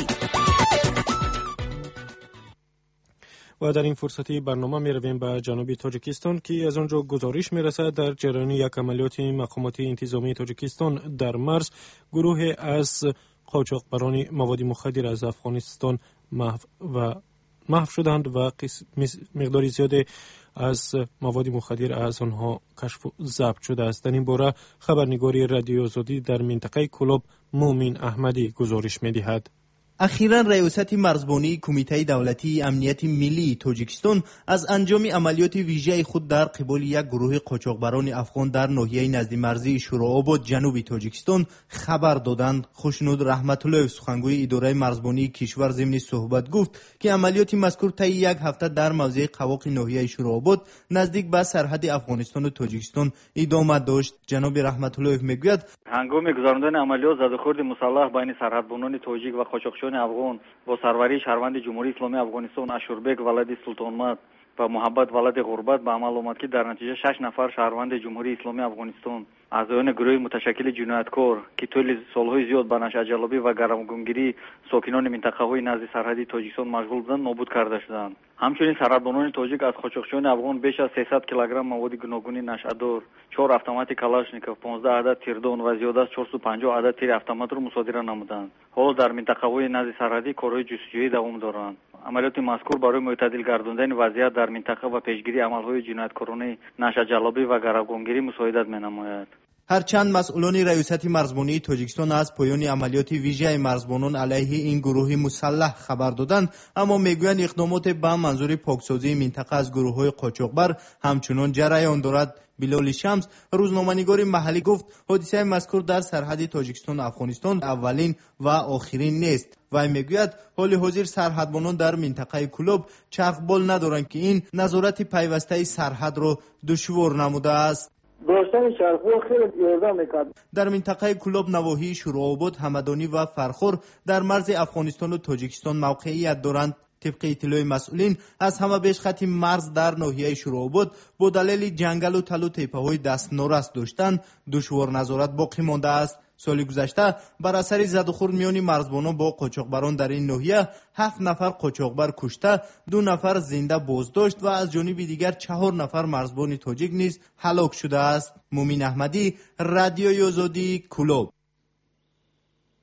و در این فرصتی برنامه می رویم به جنوب تاجیکستان که از آنجا گزارش می رسد در جریان یک عملیات مقامات انتظامی تاجیکستان در مرز گروه از قاچاقبران مواد مخدر از افغانستان محو و محو شدند و مقداری زیاده از مواد مخدر از آنها کشف و ضبط شده است. در این باره خبرنگاری رادیو آزادی در منطقه کلوب مومن احمدی گزارش می دهد. اخیراً ریاست مرزبانی کمیته دولتی امنیت ملی تاجیکستان از انجام عملیات ویژه خود در قبال یک گروه قاچاقبران افغان در ناحیه نزد مرزی شورآباد جنوب تاجیکستان خبر دادند. خوشنود رحمت الله سخنگوی اداره مرزبانی کشور ضمن صحبت گفت که عملیات مذکور طی یک هفته در موضع قواق ناحیه شورآباد نزدیک به سرحد افغانستان و تاجیکستان ادامه داشت. جناب رحمت الله میگوید هنگام گذراندن عملیات زدوخورد مسلح بین سرحدبانان تاجیک و قاچاقچیان افغان با سروری شهروند جمهوری اسلامی افغانستان اشوربک ولد سلطانمرد و محبت ولد غربت به عمل آمد که در نتیجه شش نفر شهروند جمهوری اسلامی افغانستان اعضایان گروه متشکل جنایتکار که طول سالهای زیاد به نشأه جلبی و گرمگونگیری ساکنان منطقه‌های نزد سرحدی تاجیکستان مشغول بودند نابود کرده شدند. همچنین سرحدبانان تاجیک از قاچاقچیان افغان بیش از سیصد کیلوگرم مواد گوناگون نشأه‌دار، چهار اتومات کلاشنیکوف، پانزده عدد تیردون و زیاده از چهارصد و پنجاه عدد تیر اتومات را مصادره نمودند. حالا در منطقه‌های نزد سرحدی کارهای جستجویی دوام دارند. عملیات مذکور برای معتدل گرداندن وضعیت در منطقه و پیشگیری عمل‌های جنایتکارانه نشأه جلبی و گرمگونگیری مساعدت می‌نماید. هرچند مسئولان ریاست مرزبانی تاجیکستان از پایان عملیات ویژه مرزبانان علیه این گروه مسلح خبر دادند، اما میگویند اقدامات به منظور پاکسازی منطقه از گروه‌های قاچاقبر همچنان جریان دارد. بلال شمس روزنامه‌نگار محلی گفت حادثه مذکور در سرحد تاجیکستان افغانستان اولین و آخرین نیست. و میگوید حال حاضر سرحدبانان در منطقه کلوب چرخبال ندارند که این نظارت پیوسته سرحد را دشوار نموده است. داشتن چرخبال خیلی یارده میکرد. در منطقه کلوب نواحی شورآباد، همدانی و فرخور در مرز افغانستان و تاجیکستان موقعیت دارند. طبق اطلاع مسئولین از همه بیش خط مرز در ناحیه شورآباد با دلیل جنگل و تل و تپه‌های دست نورست داشتن دشوار نظارت باقی مانده است. سال گذشته بر اثر زدوخورد میان مرزبانان با قاچاقبران در این ناحیه هفت نفر قاچاقبر کشته، دو نفر زنده بازداشت و از جانب دیگر چهار نفر مرزبان تاجیک نیز هلاک شده است. مومن احمدی، رادیوی آزادی، کلوب.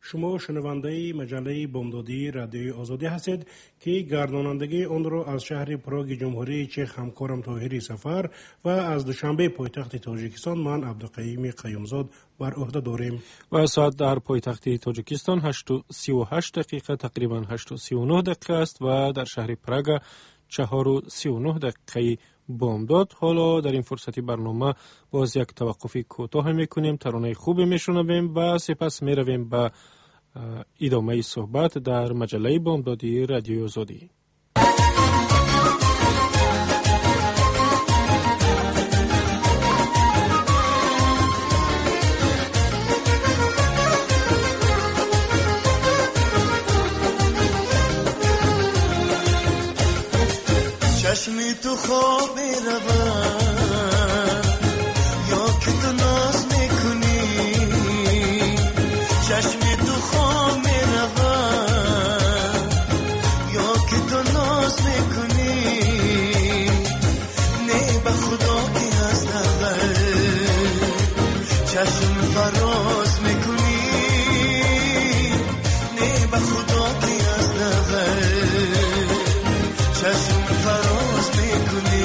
شما شنونده مجله بامدادی رادیوی آزادی هستید که گردانندگی آن را از شهر پراگ جمهوری چک همکارم طاهری سفر و از دوشنبه پایتخت تاجیکستان من عبدالقیوم قیومزاد بر عهده داریم. و ساعت در پایتخت تاجیکستان هشت و سی و هشت دقیقه تقریبا هشت و سی و نه دقیقه است و در شهر پراگ چهار و سی و نه دقیقه بامداد. حالا در این فرصتی برنامه باز یک توقفی کوتاه میکنیم، ترانه خوبی میشنویم و سپس میرویم به ادامه صحبت در مجله بامدادی رادیوی آزادی. چشمی تو خواب میروم یا که تو ناز میکنی، چشمی تو خواب میروم یا که تو ناز میکنی، نه به خدا که از اول چشم فراز میکنی، نه به خدا که از اول چشم فراز میکنی.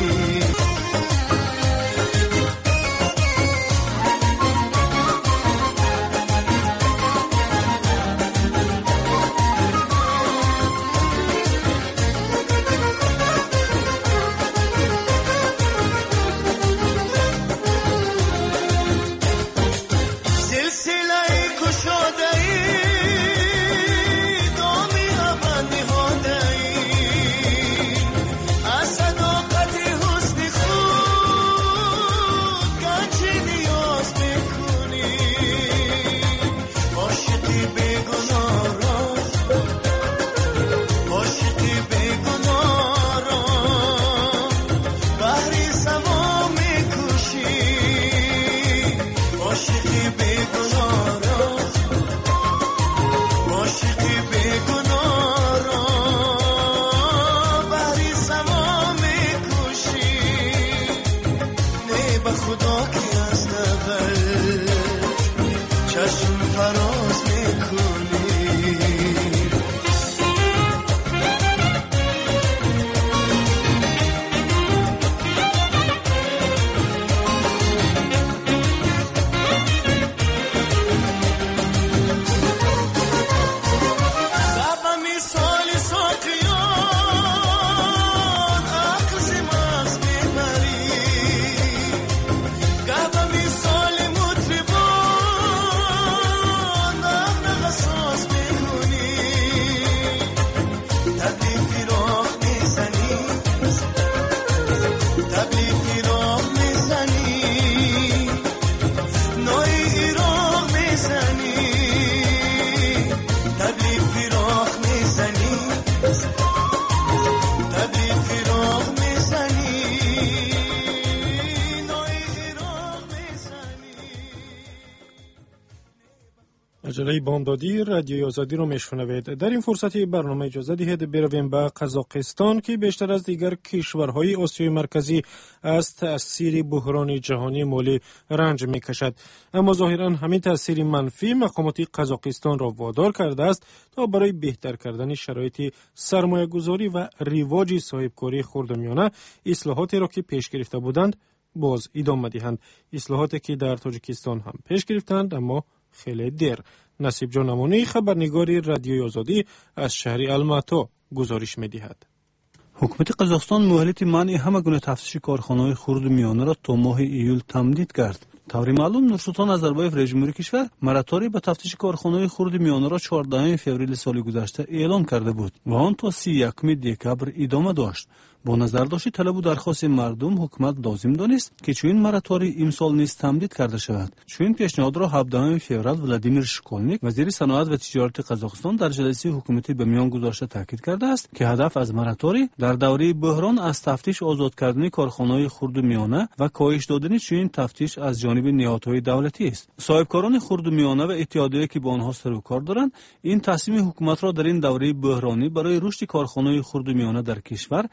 مجله بامدادی رادیوی آزادی رو میشنوید. در این فرصتی برنامه اجازه دهید برویم به قزاقستان که بیشتر از دیگر کشورهای آسیای مرکزی از تأثیر بحران جهانی مالی رنج میکشد، اما ظاهرا همین تأثیر منفی مقامات قزاقستان را وادار کرده است تا برای بهتر کردن شرایط سرمایه گذاری و رواج صاحبکاری خردمیانه اصلاحاتی را که پیش گرفته بودند باز ادامه دهند. اصلاحاتی که در تاجیکستان هم پیش گرفتند اما خیلی دیر. نصیب جان امانی خبرنگار رادیوی آزادی از شهر الماتا گزارش می‌دهد. حکومت قزاقستان مهلت منع همه گونه تفتیش کارخانه‌های خرد میانه را تا ماه ایول تمدید کرد. طوری معلوم نورسلطان نظربایف رئیس جمهوری کشور مراتوری به تفتیش کارخانه‌های خرد میانه را چهاردهم فوریه سال گذشته اعلام کرده بود و آن تا سی و یکم دکبر ادامه داشت. با نظرداشت طلب و درخواست مردم حکومت لازم دانست که چنین مراتوری امسال نیز تمدید کرده شود. چنین پیشنهاد را هفدهم فوریه ولادیمیر شکولنیک وزیر صنعت و تجارت قزاقستان در جلسه حکومتی به میان گذاشته تاکید کرده است که هدف از مراتوری در دوره بحران از تفتیش آزاد کردن کارخانه‌های خرد میانه و کاهش دادن چنین تفتیش از جانب نهادهای دولتی است. صاحبکاران خرد میانه و اتحادیه‌ای که با آنها سر و کار دارند این تصمیم حکومت را در این دوره بحرانی برای رشد کارخانه‌های خرد میانه در کشور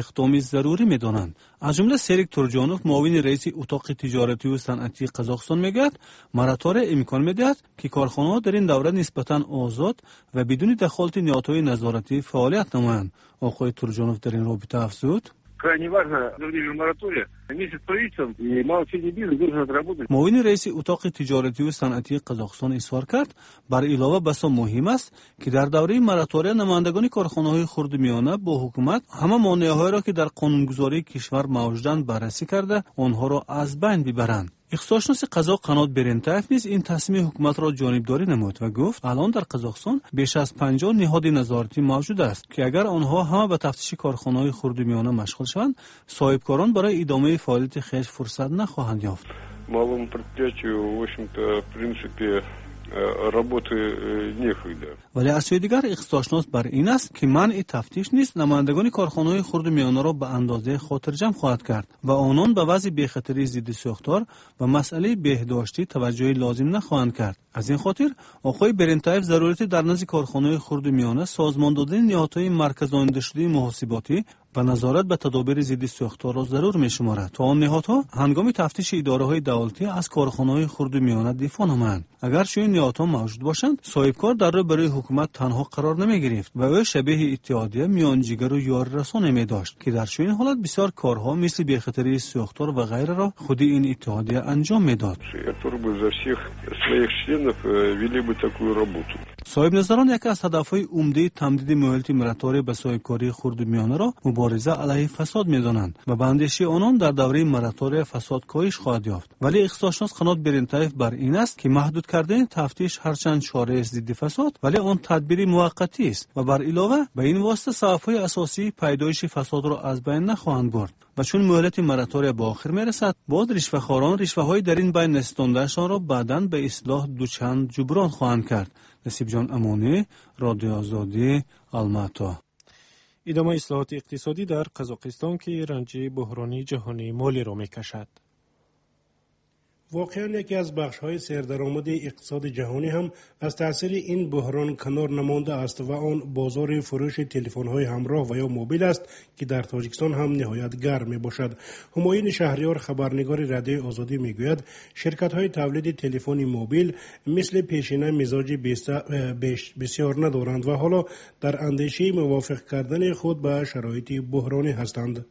اقدامی ضروری می‌دانند. از جمله سریک تورجانوف معاون رئیس اتاق تجارتی و صنعتی قزاقستان میگوید مراتور امکان می‌دهد که کارخانه‌ها در این دوره نسبتاً آزاد و بدون دخالت نهادهای نظارتی فعالیت نمایند. آقای تورجانوف در این رابطه افزود: Крайне важно во время моратория вместе с правительством и малый и средний бизнес должен отработать. معاون رئیس اتاق تجارتی و صنعتی قزاقستان اظهار کرد بر علاوه بسا مهم است که در دوره مراتوریا نمایندگان کارخانه‌های خرد و میانه با حکومت همه مانع‌هایی را که در قانونگذاری کشور موجودند بررسی کرده آنها را از بین ببرند. اقتصادشناس قزاق قنات برنتایف نیز این تصمیم حکومت را جانبداری نمود و گفت الان در قزاقستان بیش از پنجاه نهاد نظارتی موجود است که اگر آنها همه به تفتیش کارخانه‌های خرد و میانه مشغول شوند صاحبکاران برای ادامه فعالیت خویش فرصت نخواهند یافت. Малому предприятию, в общем-то, в принципе, работы некогда. ولی از سوی دیگر اقتصادشناس بر این است که منع تفتیش نیست نمایندگان کارخانه‌های خرد و میانه را به اندازه خاطرجمع خواهد کرد و آنان به وضع بی‌خطری ضد ساختار و مسئله بهداشتی توجه لازم نخواهند کرد. از این خاطر آقای برنتایف ضرورت در نزد کارخانه‌های خرد و میانه سازمان دادن نهادهای مرکزانیده شده محاسباتی و نظارت به تدابیر ضد ساختار را ضرور می‌شمارد تا آن نهادها هنگام تفتیش اداره‌های دولتی از کارخانه‌های خرد و میانه دفاع نمایند. اگر چنین نهادها موجود باشند صاحبکار در رو برای حکومت تنها قرار نمی‌گرفت و او شبیه اتحادیه میانجیگر و یاررسان می‌داشت که در چنین حالت بسیار کارها مثل بی‌خطری ساختار و غیره را خود این اتحادیه انجام می‌داد. صاحب نظران یکی از هدف‌های عمده تمدید مهلت مراتوری به صاحبکاری خرد و میانه را مبارزه علیه فساد می‌دانند و به اندیشه آنان در دوره مراتوری فساد کاهش خواهد یافت. ولی اقتصادشناس قنات برنتایف بر این است که محدود کردن تفتیش هرچند چاره است ضد فساد ولی آن تدبیر موقتی است و بر علاوه به این واسطه صفحه‌های اساسی پیدایش فساد را از بین نخواهند برد و چون مهلت مراتوری به آخر میرسد باز رشوه‌خواران رشوه‌های در این بین نستاندهشان را بعداً به اصلاح دوچند جبران خواهند کرد. نصیب جان امانی، رادیو آزادی، الماتا. ادامه اصلاحات اقتصادی در قزاقستان که رنج بحرانی جهانی مالی را میکشد. واقعا یکی از بخش‌های سردرآمد اقتصاد جهانی هم از تأثیر این بحران کنار نمانده است و آن بازار فروش تلفن‌های همراه و یا موبیل است که در تاجیکستان هم نهایت گرم میباشد. همایون شهریار خبرنگار رادیو آزادی میگوید شرکت‌های تولید تلفن موبیل مثل پیشینه مزاج بسیار ندارند و حالا در اندیشه موافق کردن خود به شرایط بحرانی هستند.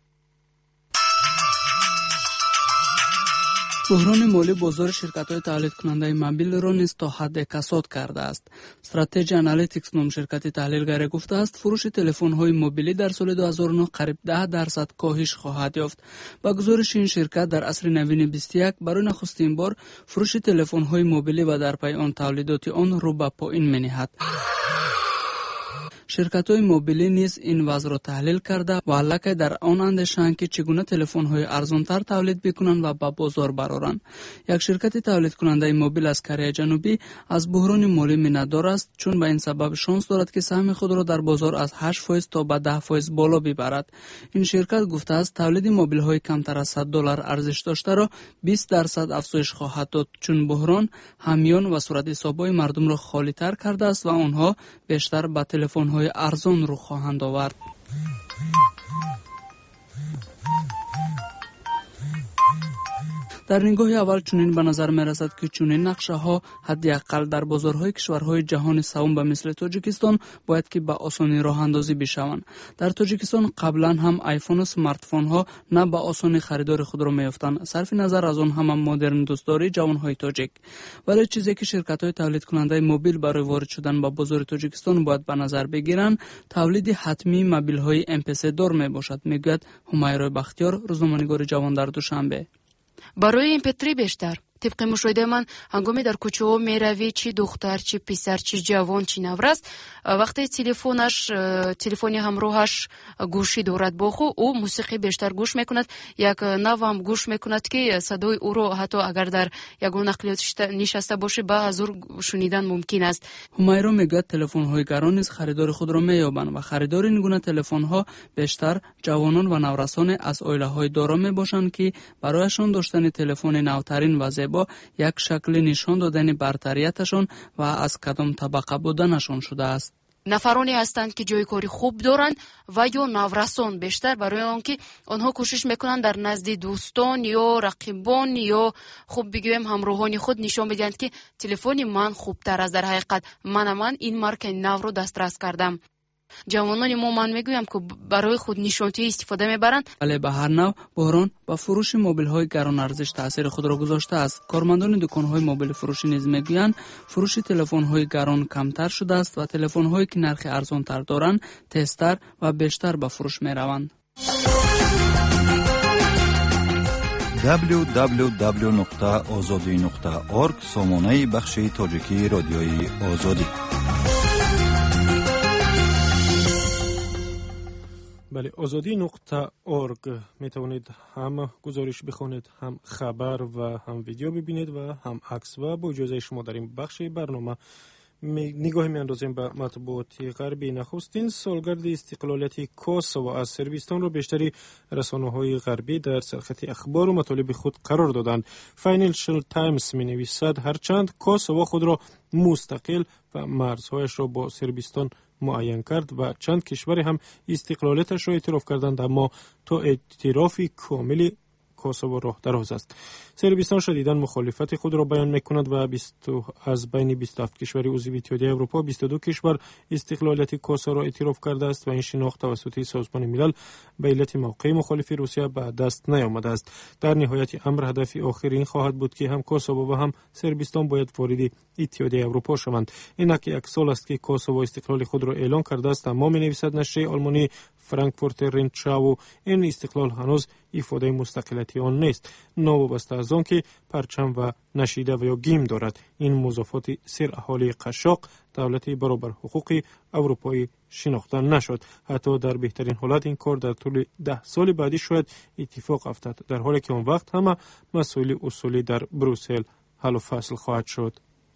بحران مالی بازار شرکت‌های تولید کننده موبیل را نیز تا حد کساد کرده است. استراتژی آنالیتیکس نام شرکت تحلیلگر گفته است فروش تلفن‌های موبیلی در سال دو هزار و نه قریب ده درصد کاهش خواهد یافت. با گزارش این شرکت در عصر نوین بیست و یک برای نخستین بار فروش تلفن‌های موبیلی و در پی آن تولیدات آن رو به پایین می‌نهد. شرکت‌های موبیلی نیز این وضع را تحلیل کرده و علاقه در آن اندیشند که چگونه تلفن‌های ارزان‌تر تولید بکنند و به بازار برآورند. یک شرکت تولید کننده موبیل از کره جنوبی از بحران مالی منتظر است چون به این سبب شانس دارد که سهم خود را در بازار از هشت درصد تا به ده درصد بالا ببرد. این شرکت گفته است تولید موبیل‌های کمتر از صد دلار ارزش داشته را بیست درصد افزایش خواهد داد چون بحران همیان و صورت حساب‌های مردم را خالی‌تر کرده است و آنها بیشتر به تلفن‌های ارزان رو خواهند آورد. در نگاه اول چنین به نظر می رسد که چنین نقشه ها حداقل در بازارهای کشورهای جهان سوم به مثل تاجیکستان باید که به آسانی راه اندازی بشوند. در تاجیکستان قبلا هم آیفون و سمارت فون ها نه به آسانی خریدار خود را میافتند صرف نظر از آن هم مدرن دوستداری جوانهای تاجیک. ولی چیزی که شرکت های تولید کننده موبیل برای وارد شدن به بازار تاجیکستان باید به نظر بگیرند تولید حتمی موبیل های ام پی سی دار می باشد میگوید همیرا بختیار روزنامه‌نگار جوان در دوشنبه. برای ام پی تری بیشتر طبق مشاهده من هنگامی در کوچه ها میروی چی دختر چی پسر چی جوان چی نورست وقتی تلفنش تلفنی همراهش گوشی دارد با خود او موسیقی بیشتر گوش میکند یک نوام گوش میکند که صدای او را حتی اگر در یگان نقلیات نشسته باشه با حضور شنیدن ممکن است. همیرا میگه تلفن های گران نیز خریدار خود را مییابند و خریدار این گونه تلفن ها بیشتر جوانان و نورسان از عائله های دارا میباشند که برایشان داشتن تلفن نوترین و با یک شکل نشان دادن برتریتشان و از کدام طبقه بودنشان شده است. нафароне ҳастанд ки ҷои кори хуб доранд ва ё наврасон бештар, барои он ки онҳо кӯшиш мекунанд дар назди дӯстон ё рақибон ё хуб бигӯем ҳамроҳони худ нишон бидиҳанд ки телефони ман хубтар аст, дар ҳақиқат мана ман ин маркаи навро дастрас кардам. ҷавонони мо ман мегӯям ки барои худ нишонтӣ истифода мебаранд. вале ба ҳар нав бӯрон ба фурӯши мобилҳои гаронарзиш таъсири худро гузоштааст. кормандони дуконҳои мобилфурӯшӣ низ мегӯянд фурӯши телефонҳои гарон камтар шудааст ва телефонҳое ки нархи арзонтар доранд тезтар ва бештар ба фурӯш мераванд. дабл ю дабл ю дабл ю нуқта озодӣ нуқта орг сомонаи бахши тоҷикии радиои озодӣ. بله آزادی نقطه اورگ می توانید هم گزارش بخونید، هم خبر و هم ویدیو ببینید و هم عکس. و با اجازه شما در این بخش برنامه نگاه می اندازیم به مطبوعات غربی. نخستین سالگرد استقلالیت کوسوو از صربستان را بیشتری رسانه‌های غربی در سرخط اخبار و مطالب خود قرار دادند. فاینانشل تایمز می نویسد هرچند کوسوو خود را مستقل و مرزهایش را با صربستان معین کرد و چند کشوری هم استقلالیتش را اعتراف کردند، اما تا اعتراف کاملی کوسوو راه دراز است. صربستان شدیداً مخالفت خود را بیان می‌کند و از بین بیست و هفت کشور عضو اتحادیه اروپا بیست و دو کشور استقلالیت کوسوو را اعتراف کرده است و این شناخت توسط سازمان ملل به علت موقع مخالف روسیه به دست نیامده است. در نهایت امر هدف آخر این خواهد بود که هم کوسوو و هم صربستان باید وارد اتحادیه اروپا شوند. اینک یک سال است که کوسوو استقلال خود را اعلان کرده است، اما می‌نویسد نشریه آلمانی فرانکفورت رنچاو این استقلال هنوز ifade مستقلیتی آن نیست، نوابسته از آن که پرچم و نشیده و یا گیم دارد. این مضافات سر اهالی قشاق دولت برابر حقوق اروپایی شناخته نشد. حتی در بهترین حالت این کار در طول ده سال بعدی شاید اتفاق افتد، در حالی که آن وقت همه مسائل اصولی در بروسل حل و فصل خواهد شد.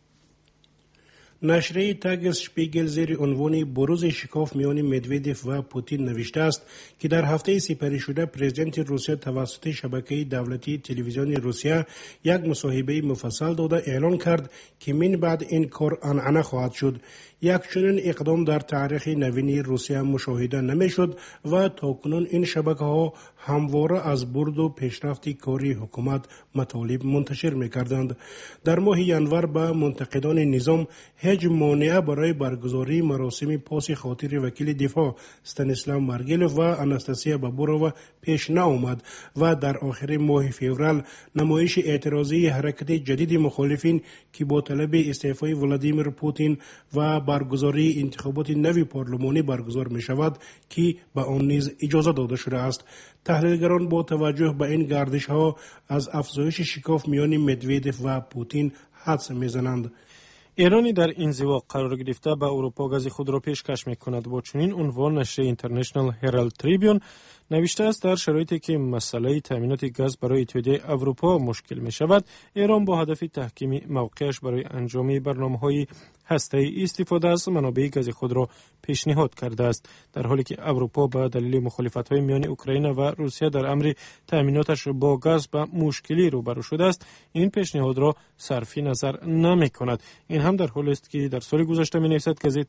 نشریه تاگس شپیگل زیر عنوان بروز شکاف میان مدودف و پوتین نوشته است که در هفته سپری شده پرزیدنت روسیه توسط شبکه دولتی تلویزیون روسیه یک مصاحبه مفصل داده اعلان کرد که من بعد این کار عنعنه خواهد شد. یک چنین اقدام در تاریخ نوین روسیه مشاهده نمیشد و تاکنون این شبکه ها همواره از برد و پیشرفت کاری حکومت مطالب منتشر میکردند. در ماه ینور به منتقدان نظام هیچ مانع برای برگزاری مراسم پاس خاطر وکیل دفاع استانیسلاو مارگیلوف و آناستاسیا بابورووا پیش نآمد و در آخر ماه فوریه نمایش اعتراضی حرکت جدید مخالفین که با طلب استعفای ولادیمیر پوتین و برگزاری انتخابات نوی پارلمانی برگزار می شود که به آن نیز اجازه داده شده است. تحلیلگران با توجه به این گردش ها از افزایش شکاف میان مدودف و پوتین حدس میزنند. ایرانی در انزوا قرار گرفته به اروپا گاز خود را پیشکش میکند. با چنین عنوان نشریه اینترنشنال هرالد تریبیون نوشته است در شرایطی که مسئله تامینات گاز برای اتحادیه اروپا مشکل می شود، ایران با هدف تحکیم موقعش برای انجام برنامه‌های هسته‌ای استفاده از منابع گاز خود را پیشنهاد کرده است، در حالی که اروپا به دلیل مخالفت‌های میان اوکراین و روسیه در امر تامیناتش با گاز به مشکلی روبرو شده است. این پیشنهاد را صرفی نظر نمی‌کند. این هم در حالی است که در سال گذشته می‌نویسد گازت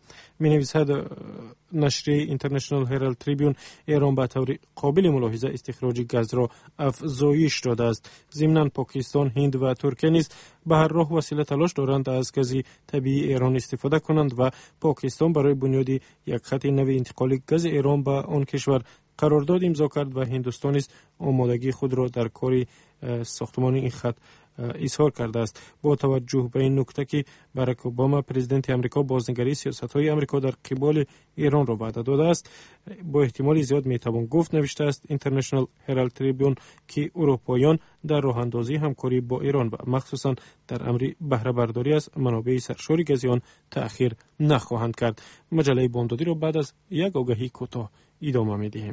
می‌نویسد نشریه اینترنشنال هرالد تریبیون ایران به طور قابل ملاحظه استخراج گاز را افزایش داده است. ضمناً پاکستان، هند و ترکیه نیز به هر راه وسیله تلاش دارند از گاز طبیعی ایران استفاده کنند و پاکستان برای بنیاد یک خط نوی انتقال گاز ایران به آن کشور قرارداد امضا کرد و هندوستان نیز آمادگی خود را در کار ساختمان این خط اظهار کرده است. با توجه به این نکته که باراک اوباما پرزیدنت امریکا بازنگری سیاست‌های امریکا در قبال ایران را وعده داده است، با احتمال زیاد میتوان گفت، نوشته است اینترنشنال هرالد تریبیون، که اروپاییان در راه اندازی همکاری با ایران و مخصوصا در امر بهره برداری از منابع سرشار گاز آن تأخیر نخواهند کرد. مجله بامدادی را بعد از یک آگهی کوتاه ادامه می‌دهیم.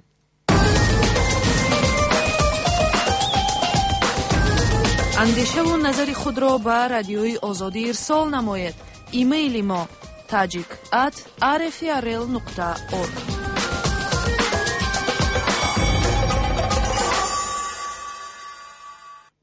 اندیشه و نظر خود را به رادیوی آزادی ارسال نماید. ایمیل ما tajik at r f r l نقطه org.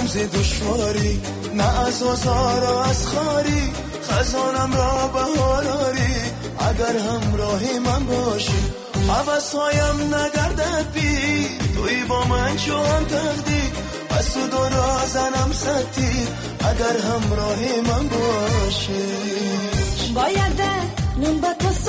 رمز دشواری، نه از آزار و از خاری، خزانم را بهاراری. اگر همراهی من باشی حوثهایم نگردد بی، توی با من چون تقدیر، پس تو دو را زنم ستی. اگر همراهی من باشی باید نون با تو